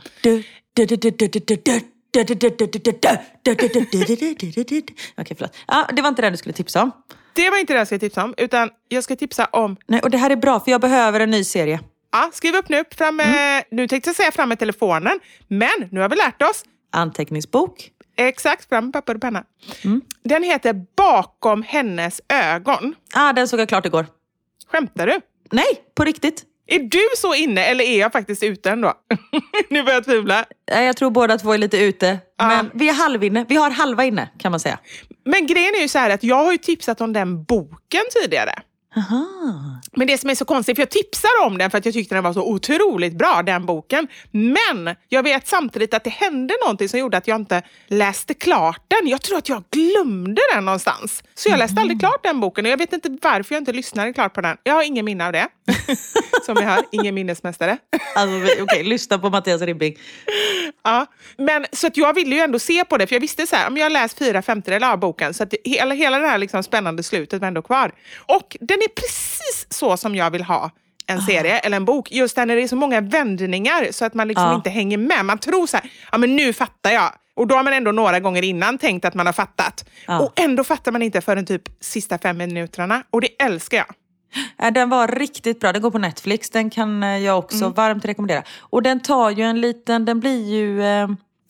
Okej, förlåt. Ja, det var inte det du skulle tipsa om. Det var inte det jag skulle tipsa om, utan jag ska tipsa om... Nej, och det här är bra, för jag behöver en ny serie. Ja, skriv upp nu. Fram med, mm. Nu tänkte jag säga fram med telefonen. Men nu har vi lärt oss. Anteckningsbok. Exakt, fram med papper och penna. Mm. Den heter Bakom hennes ögon. Ah, den såg jag klart igår. Skämtar du? Nej, på riktigt. Är du så inne eller är jag faktiskt ute ändå? Nu börjar jag tvivla. Jag tror båda två är lite ute. Ah. Men vi är halvinne. Vi har halva inne kan man säga. Men grejen är ju så här att jag har ju tipsat om den boken tidigare. Aha. Men det som är så konstigt, för jag tipsar om den för att jag tyckte den var så otroligt bra, den boken. Men jag vet samtidigt att det hände någonting som gjorde att jag inte läste klart den. Jag tror att jag glömde den någonstans. Så jag läste mm. aldrig klart den boken och jag vet inte varför jag inte lyssnade klart på den. Jag har ingen minne av det. Som vi hör, ingen minnesmästare. Alltså, okej, okay, lyssna på Mattias Ribbing. Ja, men så att jag ville ju ändå se på det, för jag visste så här, om jag läst fyra femtedelar av boken så att hela, hela det här liksom spännande slutet var ändå kvar. Och den är precis så som jag vill ha en serie ah. eller en bok. Just när det är så många vändningar så att man liksom ah. inte hänger med. Man tror så här, ja men nu fattar jag. Och då har man ändå några gånger innan tänkt att man har fattat. Ah. Och ändå fattar man inte förrän typ sista fem minuterna. Och det älskar jag. Den var riktigt bra. Den går på Netflix. Den kan jag också mm. varmt rekommendera. Och den tar ju en liten... Den blir ju... Eh,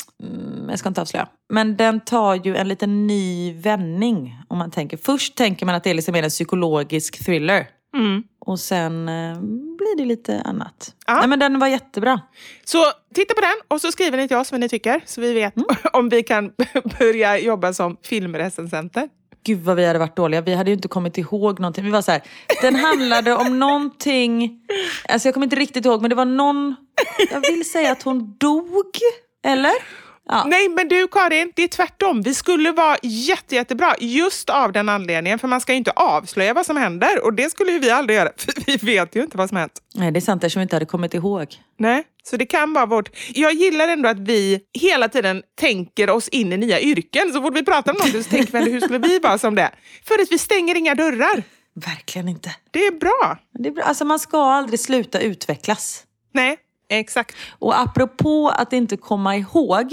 jag ska inte avslöja. Men den tar ju en liten ny vändning. Om man tänker. Först tänker man att det är liksom en psykologisk thriller. Mm. Och sen eh, blir det lite annat. Ja. Nej, men den var jättebra. Så titta på den och så skriver ni till oss vad ni tycker. Så vi vet mm. om vi kan börja jobba som filmrecensenter. Gud vad vi hade varit dåliga. Vi hade ju inte kommit ihåg någonting. Vi var så här, den handlade om någonting. Alltså jag kommer inte riktigt ihåg. Men det var någon, jag vill säga att hon dog. Eller? Ja. Nej, men du Karin, det är tvärtom. Vi skulle vara jätte, jättebra just av den anledningen. För man ska ju inte avslöja vad som händer. Och det skulle ju vi aldrig göra. För vi vet ju inte vad som hänt. Nej, det är sant eftersom vi inte hade kommit ihåg. Nej, så det kan vara vårt... Jag gillar ändå att vi hela tiden tänker oss in i nya yrken. Så fort vi pratar om något så tänker vi, hur skulle vi vara som det? För att vi stänger inga dörrar. Verkligen inte. Det är bra. Det är bra. Alltså man ska aldrig sluta utvecklas. Nej, exakt. Och apropå att inte komma ihåg...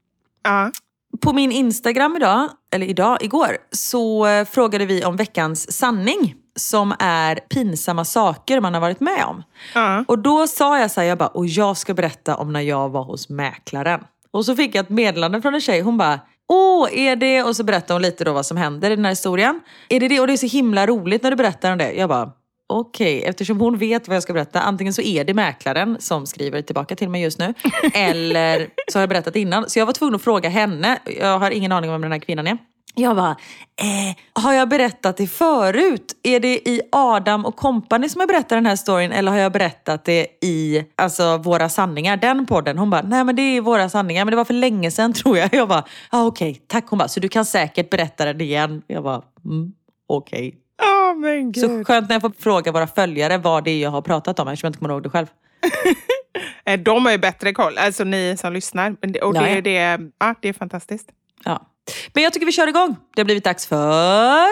Ja. På min Instagram idag, eller idag, igår, så eh, frågade vi om veckans sanning. Som är pinsamma saker man har varit med om. Ja. Och då sa jag så här, jag bara, och jag ska berätta om när jag var hos mäklaren. Och så fick jag ett meddelande från en tjej, hon bara, åh, är det? Och så berättade hon lite då vad som händer i den här historien. Är det det? Och det är så himla roligt när du berättar om det. Jag bara... Okej, okay, eftersom hon vet vad jag ska berätta. Antingen så är det mäklaren som skriver tillbaka till mig just nu. Eller så har jag berättat innan. Så jag var tvungen att fråga henne. Jag har ingen aning om vem den här kvinnan är. Jag bara, eh, har jag berättat det förut? Är det i Adam och Company som jag berättar den här storyn? Eller har jag berättat det i alltså, Våra sanningar, den podden? Hon bara, nej men det är Våra sanningar. Men det var för länge sedan tror jag. Jag bara, ah, okej, okay, tack. Hon bara, så du kan säkert berätta den igen. Jag bara, mm, okej. Okay. Oh, men Gud. Så skönt när jag får fråga våra följare vad det är jag har pratat om. Eftersom jag inte kommer ihåg det själv. De har ju bättre koll. Alltså ni som lyssnar. Och det, ja, ja. Det, ja, det är fantastiskt. Ja. Men jag tycker vi kör igång. Det har blivit dags för...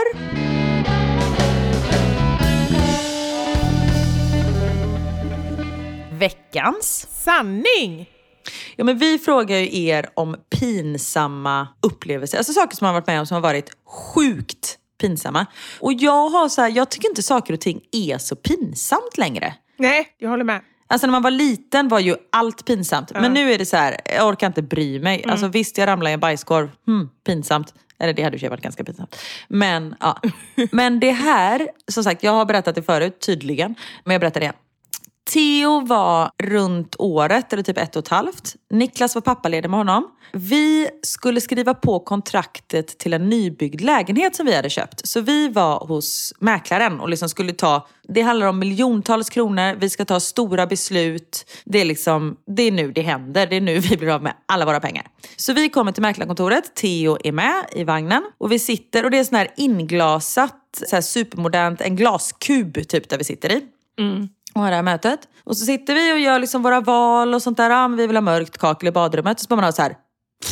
Veckans sanning. Ja, men vi frågar ju er om pinsamma upplevelser. Alltså saker som man har varit med om som har varit sjukt pinsamma. Och jag har så här, jag tycker inte saker och ting är så pinsamt längre. Nej, jag håller med. Alltså när man var liten var ju allt pinsamt. Ja. Men nu är det så här, jag orkar inte bry mig. Mm. Alltså visst, jag ramlade i en bajskorv. Hmm, pinsamt. Eller det hade ju varit ganska pinsamt. Men ja. Men det här, som sagt, jag har berättat det förut, tydligen. Men jag berättar det igen. Theo var runt året, eller typ ett och ett halvt. Niklas var pappaledig med honom. Vi skulle skriva på kontraktet till en nybyggd lägenhet som vi hade köpt. Så vi var hos mäklaren och liksom skulle ta... Det handlar om miljontals kronor. Vi ska ta stora beslut. Det är liksom... Det är nu det händer. Det är nu vi blir av med alla våra pengar. Så vi kommer till mäklarkontoret. Theo är med i vagnen. Och vi sitter... Och det är sån här inglasat, så här supermodernt, en glaskub typ där vi sitter i. Mm. Och har det här mötet. Och så sitter vi och gör liksom våra val och sånt där. Ja, vi vill ha mörkt kakel i badrummet. Så ska man ha så här.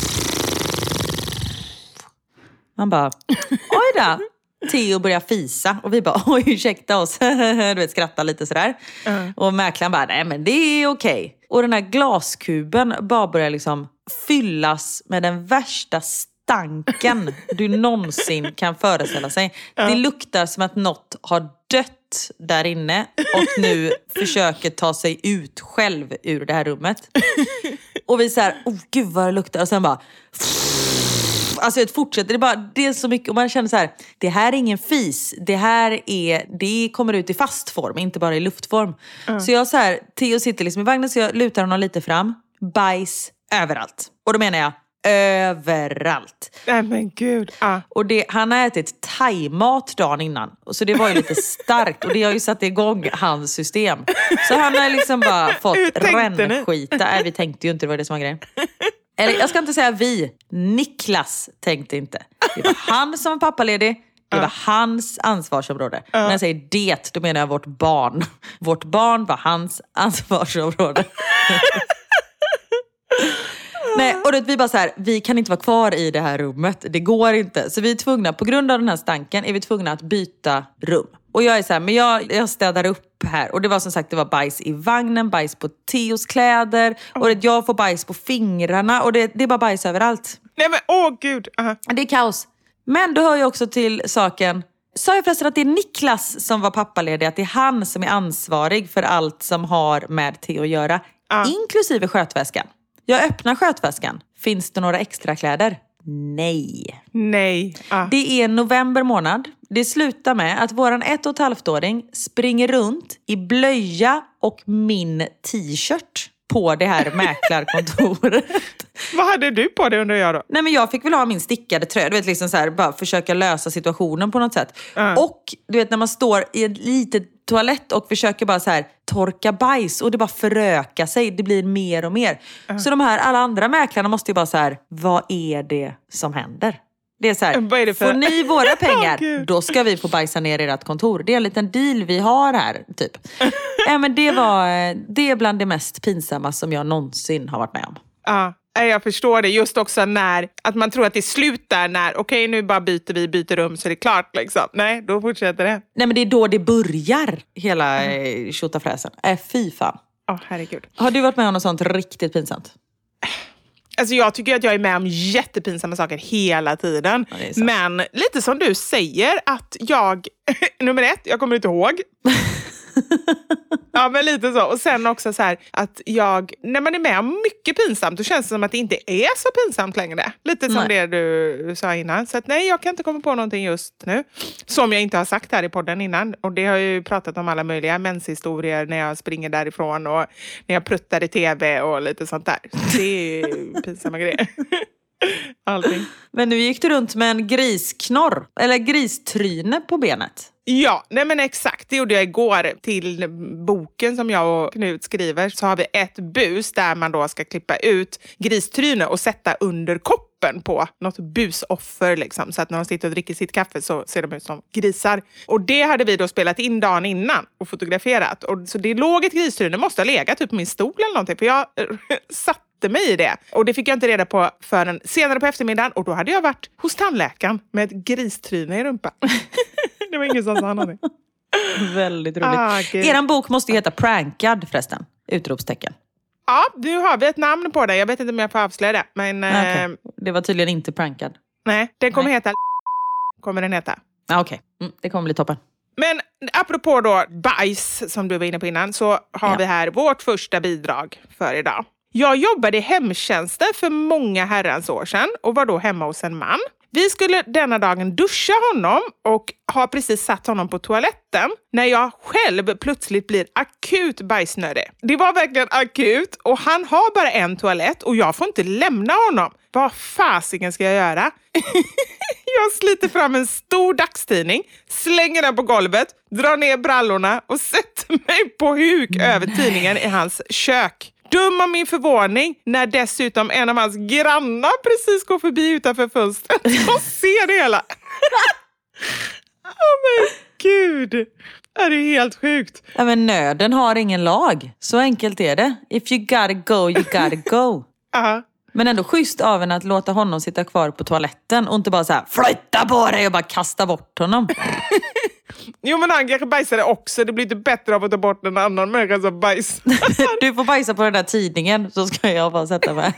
Man bara, oj då. Theo börjar fisa. Och vi bara, oj ursäkta oss. Du vet, skratta lite sådär. Mm. Och mäklaren bara, nej men det är okej. Och den här glaskuben bara börjar liksom fyllas med den värsta stanken du någonsin kan föreställa sig. Mm. Det luktar som att något har dött där inne och nu försöker ta sig ut själv ur det här rummet. Och vi så här, oh gud vad det luktar. Och sen bara... Alltså det fortsätter, det är bara, det är så mycket. Och man känner så här, det här är ingen fis. Det här är, det kommer ut i fast form, inte bara i luftform. Mm. Så jag så här, Theo sitter liksom i vagnen så jag lutar honom lite fram. Bajs överallt. Och då menar jag, överallt. Nej men gud. Ah. Och det, han har ätit thaimat dagen innan. Så det var ju lite starkt. Och det har ju satt igång hans system. Så han har liksom bara fått rännskita. Nej, vi tänkte ju inte, det var det som var grejen. Eller jag ska inte säga vi. Niklas tänkte inte. Det var han som var pappaledig. Det var uh. hans ansvarsområde. Uh. När jag säger det, då menar jag vårt barn. Vårt barn var hans ansvarsområde. Nej, och det, vi bara så här, vi kan inte vara kvar i det här rummet. Det går inte. Så vi är tvungna, på grund av den här stanken, är vi tvungna att byta rum. Och jag är så här, men jag, jag städar upp här. Och det var som sagt, det var bajs i vagnen, bajs på Theos kläder. Och det, jag får bajs på fingrarna. Och det, det är bara bajs överallt. Nej men, åh gud. Uh-huh. Det är kaos. Men då hör jag också till saken, Sa jag förresten att det är Niklas som var pappaledig, att det är han som är ansvarig för allt som har med Theo att göra, Ja. inklusive skötväskan. Jag öppnar skötväskan. Finns det några extra kläder? Nej. Nej. Ja. Det är november månad. Det slutar med att våran ett och ett halvt-åring springer runt i blöja och min t-shirt på det här mäklarkontoret. Vad hade du på det, undrar jag då? Nej, men jag fick väl ha min stickade tröja. Du vet, liksom så här, bara försöka lösa situationen på något sätt. Mm. Och du vet, när man står i en liten toalett och försöker bara så här torka bajs och det bara förökar sig. Det blir mer och mer. Mm. Så de här, alla andra mäklarna måste ju bara så här, vad är det som händer? Det är så här, Vad är det för... får ni våra pengar, oh, då ska vi få bajsa ner i ert kontor. Det är en liten deal vi har här, typ. äh, men det, var, det är bland det mest pinsamma som jag någonsin har varit med om. Ja, jag förstår det. Just också när, att man tror att det är slut där när, okej okay, nu bara byter vi, byter rum så är det klart liksom. Nej, då fortsätter det. Nej, men det är då det börjar, hela mm. tjotafräsen. Äh, fy fan. Ja, oh, herregud. Har du varit med om något sånt riktigt pinsamt? Alltså jag tycker att jag är med om jättepinsamma saker hela tiden. Ja, men lite som du säger att jag, nummer ett, jag kommer inte ihåg. Ja, men lite så. Och sen också så här att jag, när man är med om mycket pinsamt, då känns det som att det inte är så pinsamt längre. Lite som nej. det du sa innan. Så att nej, jag kan inte komma på någonting just nu. Som jag inte har sagt här i podden innan. Och det har jag ju pratat om alla möjliga menshistorier när jag springer därifrån och när jag pruttar i tv och lite sånt där. Det är pinsamma grejer. Allting. Men nu gick du runt med en grisknorr, eller gristryne på benet. Ja, nej men exakt. Det gjorde jag igår till boken som jag och Knut skriver. Så har vi ett bus där man då ska klippa ut gristryne och sätta under koppen på något busoffer liksom. Så att när de sitter och dricker sitt kaffe så ser de ut som grisar. Och det hade vi då spelat in dagen innan och fotograferat. Och så det låg ett gristryne, måste ha legat typ på min stol eller någonting. För jag satt mig i det. Och det fick jag inte reda på förrän senare på eftermiddagen. Och då hade jag varit hos tandläkaren med ett gristryne i rumpan. Det var ingen som sa någonting. Väldigt roligt. Ah, Eran bok måste ju heta Prankad förresten. Utropstecken. Ja, nu har vi ett namn på det. Jag vet inte om jag får avslöja det. Men, okay. eh, det var tydligen inte Prankad. Nej, den kommer nej. heta kommer den heta. Ah, Okej, okay. mm, det kommer bli toppen. Men apropå då bajs som du var inne på innan, så har ja. vi här vårt första bidrag för idag. Jag jobbade i hemtjänsten för många herrans år sedan och var då hemma hos en man. Vi skulle denna dagen duscha honom och har precis satt honom på toaletten när jag själv plötsligt blir akut bajsnödig. Det var verkligen akut och han har bara en toalett och jag får inte lämna honom. Vad fasiken ska jag göra? Jag sliter fram en stor dagstidning, slänger den på golvet, drar ner brallorna och sätter mig på huk över tidningen i hans kök. Dum av min förvåning när dessutom en av hans grannar precis går förbi utanför fönstret och ser det hela. Åh oh, men gud. Det är helt sjukt. Ja, men nöden har ingen lag. Så enkelt är det. If you gotta go, you gotta go. Uh-huh. Men ändå schysst av en att låta honom sitta kvar på toaletten och inte bara så här, flytta på dig och bara kasta bort honom. Jo, men han kanske bajsade också. Det blir inte bättre av att ta bort en annan människa som bajsar. Du får bajsa på den där tidningen så ska jag bara sätta mig.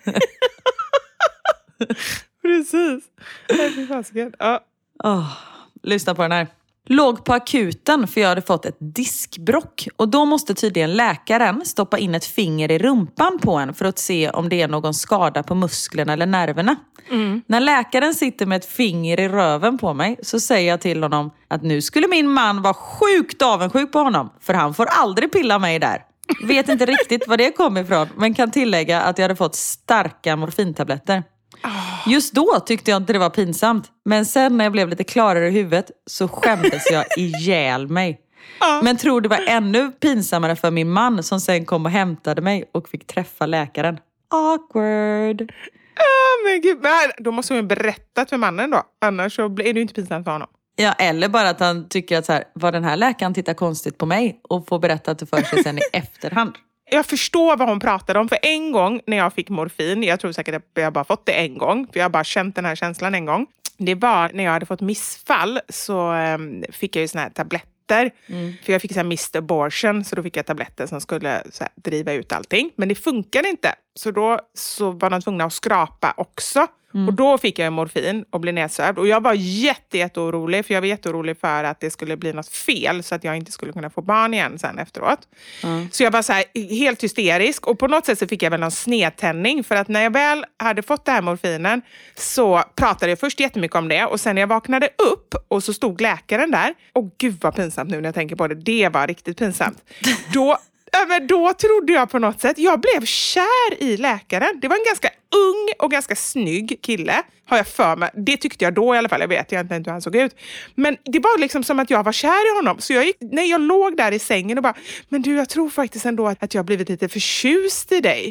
Precis. Ja. Oh, lyssna på den här. Låg på akuten för jag hade fått ett diskbrock. Och då måste tydligen läkaren stoppa in ett finger i rumpan på en för att se om det är någon skada på musklerna eller nerverna. Mm. När läkaren sitter med ett finger i röven på mig så säger jag till honom att nu skulle min man vara sjukt avundsjuk på honom. För han får aldrig pilla mig där. Vet inte riktigt var det kom ifrån, men kan tillägga att jag hade fått starka morfintabletter. Just då tyckte jag inte det var pinsamt. Men sen när jag blev lite klarare i huvudet så skämdes jag ihjäl mig. Men tror det var ännu pinsammare för min man som sen kom och hämtade mig och fick träffa läkaren. Awkward. Oh, men gud. Men då måste hon berätta för mannen då. Annars så blir det ju inte pinsamt för honom. Ja, eller bara att han tycker att så här, var den här läkaren tittar konstigt på mig och får berätta det för sig sen i efterhand. Jag förstår vad hon pratade om. För en gång när jag fick morfin, jag tror säkert att jag bara fått det en gång. För jag har bara känt den här känslan en gång. Det var när jag hade fått missfall så um, fick jag ju såna här tabletter. Mm. För jag fick så här missed abortion, så då fick jag tabletter som skulle så här, driva ut allting. Men det funkade inte. Så då så var de tvungna att skrapa också. Mm. Och då fick jag en morfin och blev nedsövd. Och jag var jätte, jätte orolig. För jag var jätteorolig för att det skulle bli något fel. Så att jag inte skulle kunna få barn igen sen efteråt. Mm. Så jag var så här helt hysterisk. Och på något sätt så fick jag väl någon snedtändning. För att när jag väl hade fått det här morfinen så pratade jag först jättemycket om det. Och sen när jag vaknade upp och så stod läkaren där. Och gud vad pinsamt nu när jag tänker på det. Det var riktigt pinsamt. Då... Ja, men då trodde jag på något sätt, jag blev kär i läkaren. Det var en ganska ung och ganska snygg kille, har jag för mig. Det tyckte jag då i alla fall, jag vet jag inte hur han såg ut. Men det var liksom som att jag var kär i honom. Så jag gick, när jag låg där i sängen och bara, men du, jag tror faktiskt ändå att, att jag har blivit lite förtjust i dig.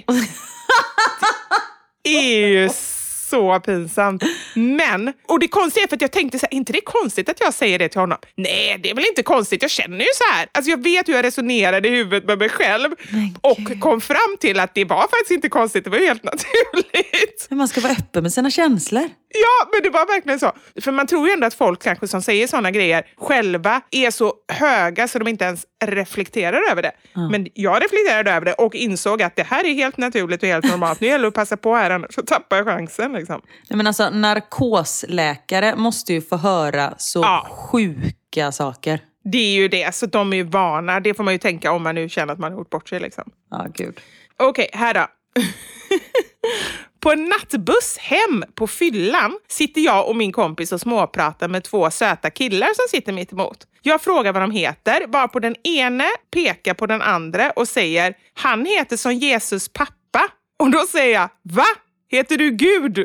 Det är ju så pinsamt. Men, och det konstiga är för att jag tänkte så här, inte det är konstigt att jag säger det till honom? Nej, det är väl inte konstigt, jag känner ju så här. Alltså jag vet hur jag resonerade i huvudet med mig själv. Och kom fram till att det var faktiskt inte konstigt, det var ju helt naturligt. Men man ska vara öppen med sina känslor. Ja, men det var verkligen så. För man tror ju ändå att folk kanske som säger sådana grejer själva är så höga så de inte ens reflekterar över det. Mm. Men jag reflekterade över det och insåg att det här är helt naturligt och helt normalt. Nu gäller det att passa på här, annars så tappar jag chansen. Liksom. Nej, men alltså, narkosläkare måste ju få höra så ja. sjuka saker. Det är ju det, så de är ju vana. Det får man ju tänka om man nu känner att man har gjort bort sig. Liksom. Ja, gud. Okej, okay, här då. På en nattbuss hem på fyllan sitter jag och min kompis och småpratar med två söta killar som sitter mitt emot. Jag frågar vad de heter, bara på den ene pekar på den andra och säger, han heter som Jesus pappa. Och då säger jag, va? Heter du Gud?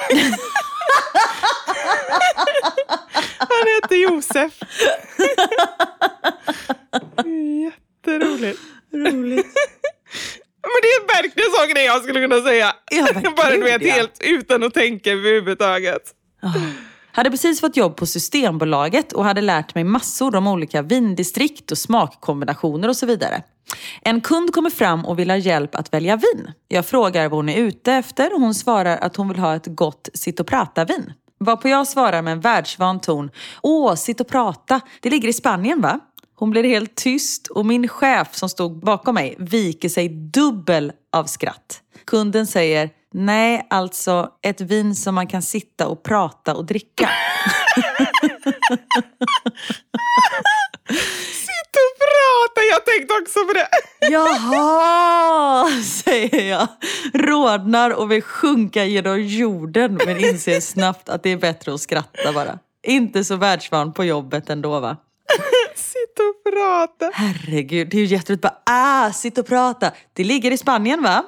Han heter Josef. Jätteroligt. Roligt. Men det är verkligen så grej jag skulle kunna säga. Ja, bara du vet, ja. Helt utan att tänka överhuvudtaget. Oh. Hade precis fått jobb på Systembolaget och hade lärt mig massor om olika vindistrikt och smakkombinationer och så vidare. En kund kommer fram och vill ha hjälp att välja vin. Jag frågar vad hon är ute efter och hon svarar att hon vill ha ett gott sitt och prata-vin. Varpå jag svarar med en världsvan ton. Åh, sitt och prata, det ligger i Spanien va? Hon blir helt tyst och min chef som stod bakom mig viker sig dubbel av skratt. Kunden säger, nej alltså ett vin som man kan sitta och prata och dricka. Sitta och prata, jag tänkte också på det. Jaha, säger jag. Rodnar och vill sjunka genom jorden men inser snabbt att det är bättre att skratta bara. Inte så världsvan på jobbet ändå va? Sitta och prata. Herregud, det är ju jätteroligt. Bara, ah, sitta och prata. Det ligger i Spanien, va?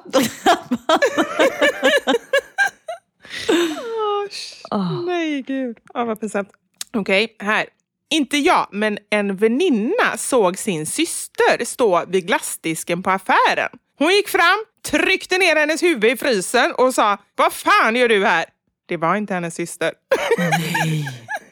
oh, nej, gud. Oh, vad pinsamt. Okej, okay, här. Inte jag, men en väninna såg sin syster stå vid glassdisken på affären. Hon gick fram, tryckte ner hennes huvud i frysen och sa, vad fan gör du här? Det var inte hennes syster. Nej.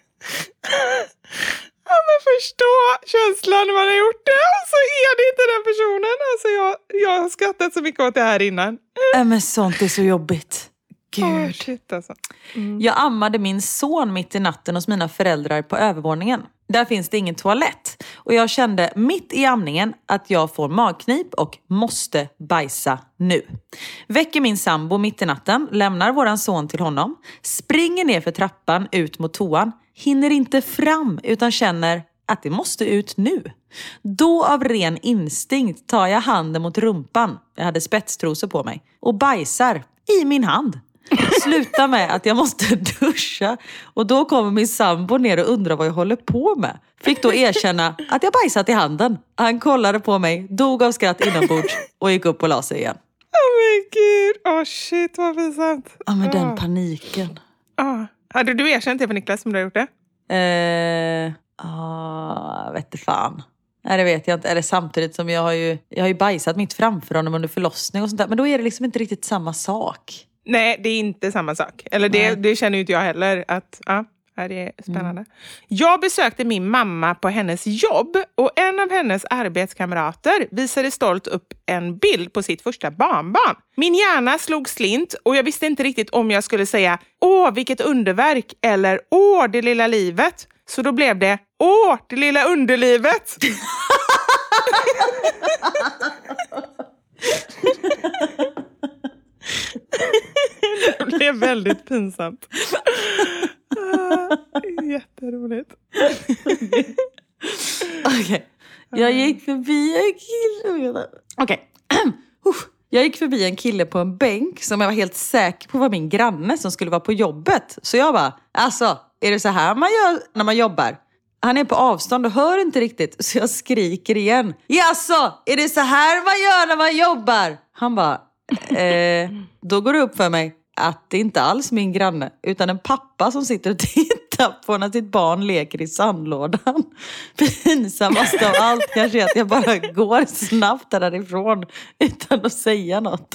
Ja, men förstå känslan när man har gjort det. Och så är det inte den personen. Alltså jag, jag har skrattat så mycket åt det här innan. Äh, men sånt är så jobbigt. Gud. Oh, shit alltså. Mm. Jag ammade min son mitt i natten hos mina föräldrar på övervåningen. Där finns det ingen toalett. Och jag kände mitt i amningen att jag får magknip och måste bajsa nu. Väcker min sambo mitt i natten, lämnar våran son till honom. Springer ner för trappan ut mot toan. Hinner inte fram utan känner att det måste ut nu. Då av ren instinkt tar jag handen mot rumpan. Jag hade spetstrosor på mig. Och bajsar i min hand. Sluta med att jag måste duscha. Och då kommer min sambo ner och undrar vad jag håller på med. Fick då erkänna att jag bajsat i handen. Han kollade på mig, dog av skratt inombords och gick upp och la sig igen. Oh my gud, åh oh shit vad pinsamt. Ja men den oh. paniken. Oh. Hade du erkänt det för Niklas som du har gjort det? Eh, ah, jag vet inte fan. Nej det vet jag inte. Eller samtidigt som jag har ju, jag har ju bajsat mitt framför honom under förlossning och sånt där. Men då är det liksom inte riktigt samma sak. Nej, det är inte samma sak. Eller det, det känner ju inte jag heller. Att, ja, det är spännande. Mm. Jag besökte min mamma på hennes jobb. Och en av hennes arbetskamrater visade stolt upp en bild på sitt första barnbarn. Min hjärna slog slint och jag visste inte riktigt om jag skulle säga åh, vilket underverk. Eller åh, det lilla livet. Så då blev det åh, det lilla underlivet. är väldigt pinsamt. Ah, jätteroligt. Okej. Okay. Jag gick förbi en kille. Okej. Okay. Jag gick förbi en kille på en bänk som jag var helt säker på var min granne som skulle vara på jobbet. Så jag bara, alltså, är det så här man gör när man jobbar? Han är på avstånd och hör inte riktigt. Så jag skriker igen. Jaså, är det så här man gör när man jobbar? Han bara, eh, då går det upp för mig att det inte alls är min granne. Utan en pappa som sitter och tittar på när sitt barn leker i sandlådan. Pinsammast av allt kanske är att jag bara går snabbt därifrån utan att säga något.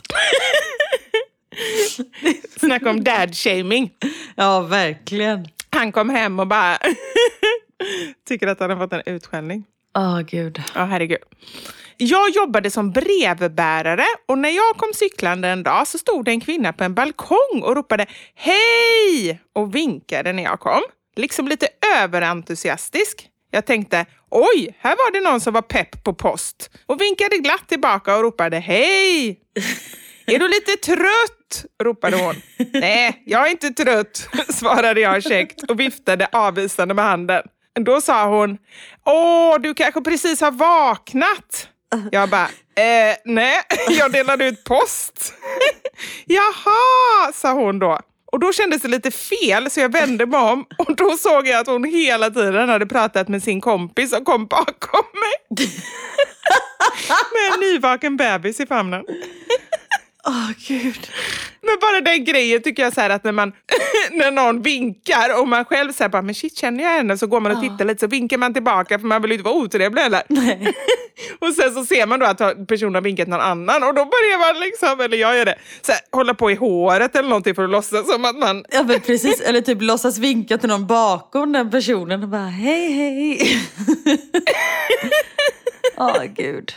Snacka om dad-shaming. Ja, verkligen. Han kom hem och bara tycker att han har fått en utskällning. Åh, oh, gud. Ja, oh, herregud. Jag jobbade som brevbärare och när jag kom cyklande en dag så stod det en kvinna på en balkong och ropade hej och vinkade när jag kom. Liksom lite överentusiastisk. Jag tänkte, oj, här var det någon som var pepp på post och vinkade glatt tillbaka och ropade hej. Är du lite trött? Ropade hon. Nej, jag är inte trött, svarade jag käckt och viftade avvisande med handen. Då sa hon, åh, du kanske precis har vaknat. Jag bara, eh, nej, jag delade ut post. Jaha, sa hon då. Och då kändes det lite fel så jag vände mig om. Och då såg jag att hon hela tiden hade pratat med sin kompis som kom bakom mig. Med en nyvaken bebis i famnen. Åh, oh, gud. Men bara den grejen tycker jag så här att när man när någon vinkar och man själv säger bara, men shit, känner jag henne? Så går man och tittar oh. lite så vinkar man tillbaka för man vill inte vara otrevlig eller? Nej. Och sen så ser man då att personen har vinkat någon annan och då börjar man liksom, eller jag gör det, så här, hålla på i håret eller någonting för att låtsas som att man... Ja, men precis, eller typ låtsas vinka till någon bakom den personen och bara, hej, hej. Åh, oh, gud.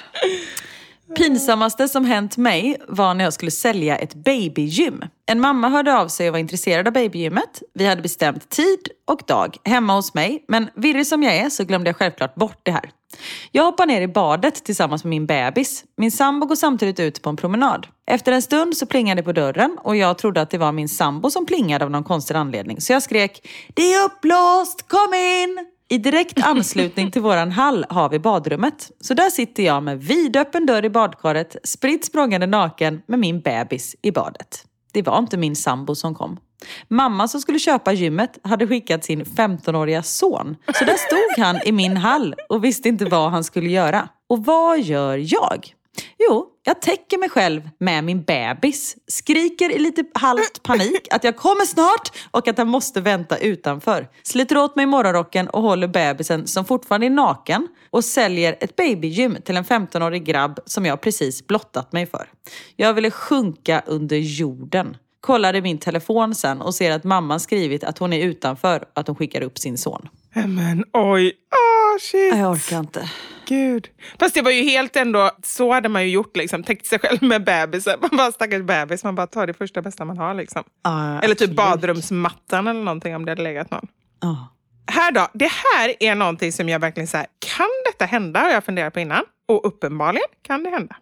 Pinsammaste som hänt mig var när jag skulle sälja ett babygym. En mamma hörde av sig och var intresserad av babygymmet. Vi hade bestämt tid och dag hemma hos mig. Men virrig som jag är så glömde jag självklart bort det här. Jag hoppar ner i badet tillsammans med min bebis. Min sambo går samtidigt ut på en promenad. Efter en stund så plingade det på dörren och jag trodde att det var min sambo som plingade av någon konstig anledning. Så jag skrek, det är upplåst, kom in! I direkt anslutning till våran hall har vi badrummet. Så där sitter jag med vidöppen dörr i badkaret, spritt språngande naken med min bebis i badet. Det var inte min sambo som kom. Mamma som skulle köpa gymmet hade skickat sin femtonåriga son. Så där stod han i min hall och visste inte vad han skulle göra. Och vad gör jag? Jo, jag täcker mig själv med min bebis. Skriker i lite halvt panik att jag kommer snart och att jag måste vänta utanför. Sliter åt mig i morgonrocken och håller bebisen som fortfarande är naken och säljer ett babygym till en femtonårig grabb som jag precis blottat mig för. Jag ville sjunka under jorden. Kollade min telefon sen och ser att mamman skrivit att hon är utanför och att hon skickar upp sin son. Men oj, åh oh, shit. Jag orkar inte. Gud. Fast det var ju helt ändå, så hade man ju gjort liksom, täckt sig själv med bebisen. Man bara stackars bebis, man bara tar det första bästa man har liksom. Uh, eller typ badrumsmattan eller någonting om det hade legat någon. Uh. Här då, det här är någonting som jag verkligen säger, kan detta hända? Har jag funderat på innan. Och uppenbarligen kan det hända.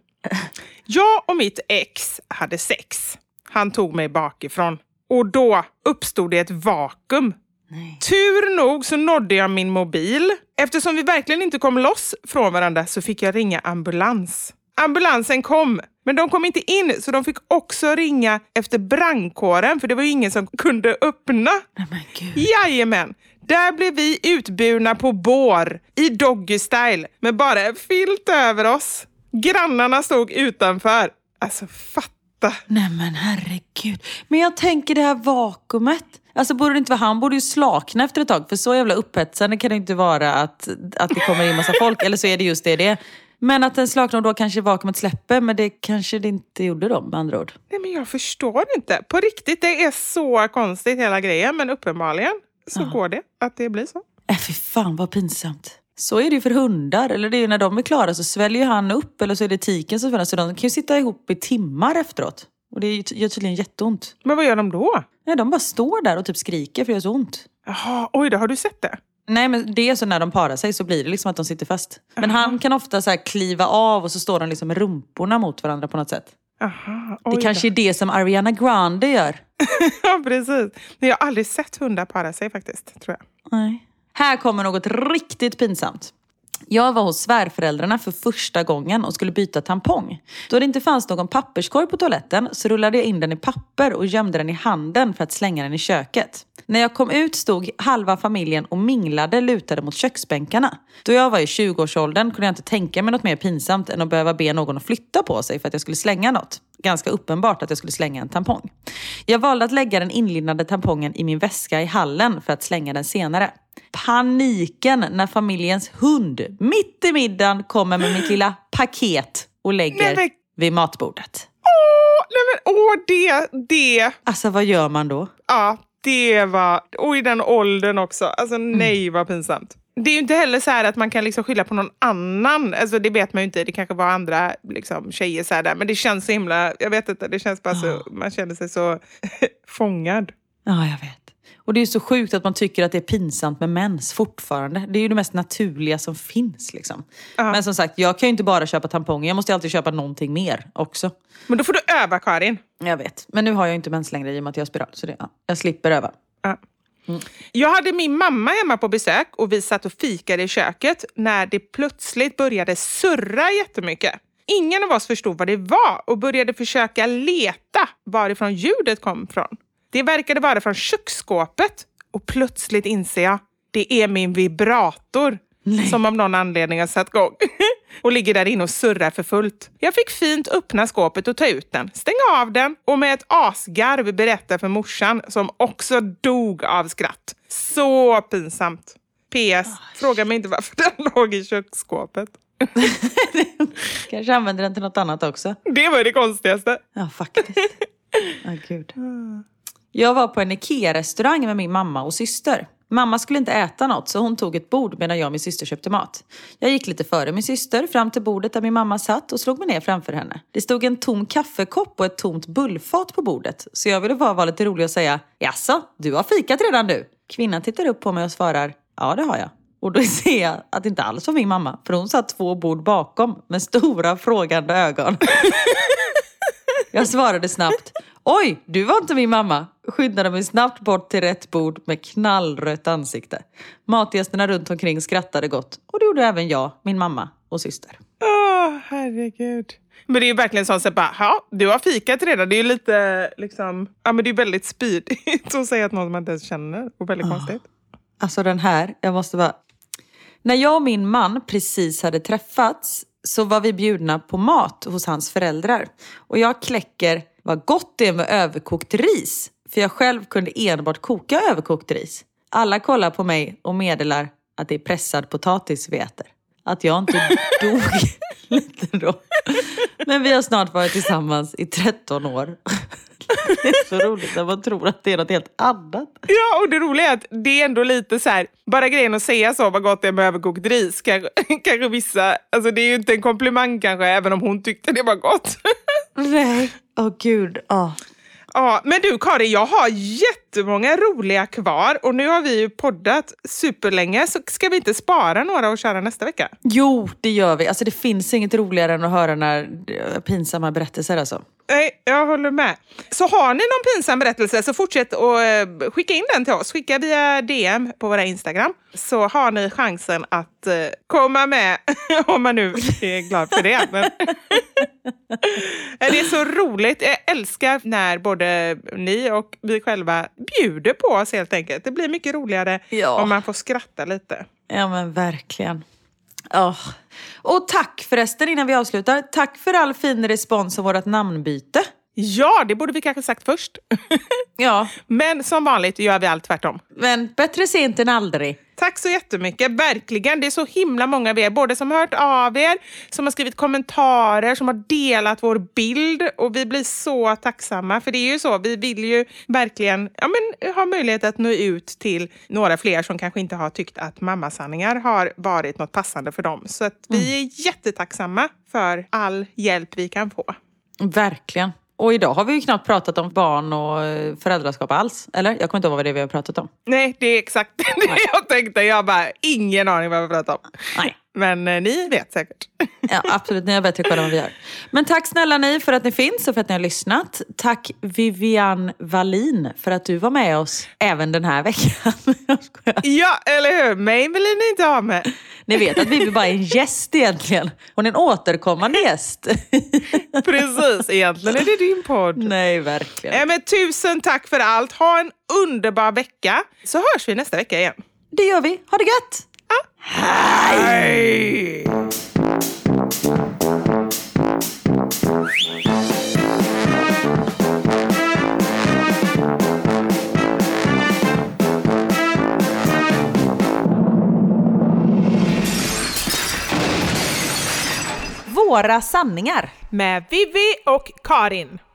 Jag och mitt ex hade sex. Han tog mig bakifrån. Och då uppstod det ett vakuum. Nej. Tur nog så nådde jag min mobil. Eftersom vi verkligen inte kom loss från varandra så fick jag ringa ambulans. Ambulansen kom, men de kom inte in så de fick också ringa efter brandkåren för det var ju ingen som kunde öppna. Nej, men Gud. Jajamän, där blev vi utburna på bår i doggy style med bara en filt över oss. Grannarna stod utanför. Alltså fatta. Nej men herregud. Men jag tänker det här vakuumet. Alltså borde det inte vara han, borde ju slakna efter ett tag. För så jävla upphetsande kan det inte vara att, att det kommer in massa folk. Eller så är det just det det. Men att den slaknar då kanske vakuumet släpper. Men det kanske det inte gjorde då med andra ord. Nej men jag förstår inte. På riktigt, det är så konstigt hela grejen. Men uppenbarligen så ja. går det att det blir så. Äh, fy fan vad pinsamt. Så är det ju för hundar. Eller det är ju när de är klara så sväljer han upp. Eller så är det tiken som förändras. Så de kan ju sitta ihop i timmar efteråt. Och det gör tydligen jätteont. Men vad gör de då? Nej, de bara står där och typ skriker för det gör så ont. Jaha, oj då, har du sett det? Nej, men det är så när de parar sig så blir det liksom att de sitter fast. Men Aha. han kan ofta så här kliva av och så står de liksom med rumporna mot varandra på något sätt. Aha, det kanske är det som Ariana Grande gör. Ja, precis. Men jag har aldrig sett hundar para sig faktiskt, tror jag. Nej. Här kommer något riktigt pinsamt. Jag var hos svärföräldrarna för första gången och skulle byta tampong. Då det inte fanns någon papperskorg på toaletten så rullade jag in den i papper och gömde den i handen för att slänga den i köket. När jag kom ut stod halva familjen och minglade lutade mot köksbänkarna. Då jag var i tjugoårsåldern kunde jag inte tänka mig något mer pinsamt än att behöva be någon att flytta på sig för att jag skulle slänga något. Ganska uppenbart att jag skulle slänga en tampong. Jag valde att lägga den inlindade tampongen i min väska i hallen för att slänga den senare. Paniken när familjens hund mitt i middagen kommer med mitt lilla paket och lägger nej, men... vid matbordet. Åh, nej men, åh det, det. Alltså vad gör man då? Ja, det var, och i den åldern också. Alltså nej, vad pinsamt. Det är ju inte heller så här att man kan liksom skylla på någon annan. Alltså det vet man ju inte. Det kanske var andra liksom, tjejer så här där. Men det känns så himla, jag vet inte, det känns bara så, man känner sig så fångad. Ja, jag vet. Och det är så sjukt att man tycker att det är pinsamt med mens fortfarande. Det är ju det mest naturliga som finns liksom. Uh-huh. Men som sagt, jag kan ju inte bara köpa tamponger. Jag måste alltid köpa någonting mer också. Men då får du öva, Karin. Jag vet. Men nu har jag inte mens längre i och med att jag har spiral. Så det, ja, jag slipper öva. Uh-huh. Mm. Jag hade min mamma hemma på besök och vi satt och fikade i köket när det plötsligt började surra jättemycket. Ingen av oss förstod vad det var och började försöka leta varifrån ljudet kom från. Det verkade vara från köksskåpet och plötsligt inser jag det är min vibrator. Nej. Som av någon anledning har satt igång och ligger där inne och surrar för fullt. Jag fick fint öppna skåpet och ta ut den, stänga av den och med ett asgarv berätta för morsan som också dog av skratt. Så pinsamt. P S. Oh, fråga mig inte varför den låg i köksskåpet. Kanske använder den till något annat också. Det var det konstigaste. Ja, faktiskt. Oh, gud. Jag var på en IKEA-restaurang med min mamma och syster. Mamma skulle inte äta något så hon tog ett bord medan jag och min syster köpte mat. Jag gick lite före min syster fram till bordet där min mamma satt och slog mig ner framför henne. Det stod en tom kaffekopp och ett tomt bullfat på bordet. Så jag ville bara vara lite rolig och säga, jaså, du har fikat redan du? Kvinnan tittar upp på mig och svarar, ja det har jag. Och då ser jag att det inte alls var min mamma. För hon satt två bord bakom med stora frågande ögon. Jag svarade snabbt, oj, du var inte min mamma. Skyndade mig snabbt bort till rätt bord med knallrött ansikte. Matgästerna runt omkring skrattade gott. Och det gjorde även jag, min mamma och syster. Åh, oh, herregud. Men det är ju verkligen sånt att bara, ja, du har fikat redan. Det är ju lite, liksom, ja men det är väldigt spydigt att säga att någon man inte ens känner. Och väldigt oh. konstigt. Alltså den här, jag måste bara... När jag och min man precis hade träffats så var vi bjudna på mat hos hans föräldrar. Och jag kläcker vad gott det är med överkokt ris. För jag själv kunde enbart koka överkokt ris. Alla kollar på mig och meddelar att det är pressad potatis vi äter. Att jag inte dog lite då. Men vi har snart varit tillsammans i tretton år. Det är så roligt när man tror att det är något helt annat. Ja, och det roliga är att det är ändå lite så här, bara grejen att säga så, vad gott det är med överkokt ris. Kanske, kanske vissa, alltså det är ju inte en komplimang kanske, även om hon tyckte det var gott. Nej, åh oh, gud, åh. Oh. Ja, men du Karin, jag har jättemånga roliga kvar och nu har vi ju poddat superlänge, så ska vi inte spara några och köra nästa vecka? Jo, det gör vi. Alltså det finns inget roligare än att höra när pinsamma berättelser alltså. Nej, jag håller med. Så har ni någon pinsam berättelse så fortsätt att skicka in den till oss. Skicka via D M på våra Instagram så har ni chansen att komma med om man nu är glad för det. Men det är så roligt. Jag älskar när både ni och vi själva bjuder på oss helt enkelt. Det blir mycket roligare ja. om man får skratta lite. Ja men verkligen. Oh. Och tack förresten innan vi avslutar. Tack för all fin respons av vårt namnbyte. Ja, det borde vi kanske sagt först. Ja. Men som vanligt gör vi allt tvärtom. Men bättre sent än aldrig. Tack så jättemycket, verkligen. Det är så himla många av er, både som har hört av er, som har skrivit kommentarer, som har delat vår bild. Och vi blir så tacksamma, för det är ju så, vi vill ju verkligen ja, men, ha möjlighet att nå ut till några fler som kanske inte har tyckt att mammasanningar har varit något passande för dem. Så att vi mm. är jättetacksamma för all hjälp vi kan få. Verkligen. Och idag har vi ju knappt pratat om barn och föräldraskap alls. Eller? Jag kommer inte ihåg vad det är vi har pratat om. Nej, det är exakt det jag tänkte. Jag har bara ingen aning vad vi har pratat om. Nej, Men eh, ni vet säkert. Ja, absolut. Ni har bättre koll än vad vi gör. Men tack snälla ni för att ni finns och för att ni har lyssnat. Tack Vivian Wallin för att du var med oss även den här veckan. Ja, eller hur? Mig vill ni inte ha med. Ni vet att Vivi bara är en gäst egentligen. Hon är en återkommande gäst. Precis, egentligen är det din podd. Nej, verkligen. Eh, men tusen tack för allt. Ha en underbar vecka. Så hörs vi nästa vecka igen. Det gör vi. Ha det gött! Ja. Hej! Våra sanningar Med Vivi och Karin.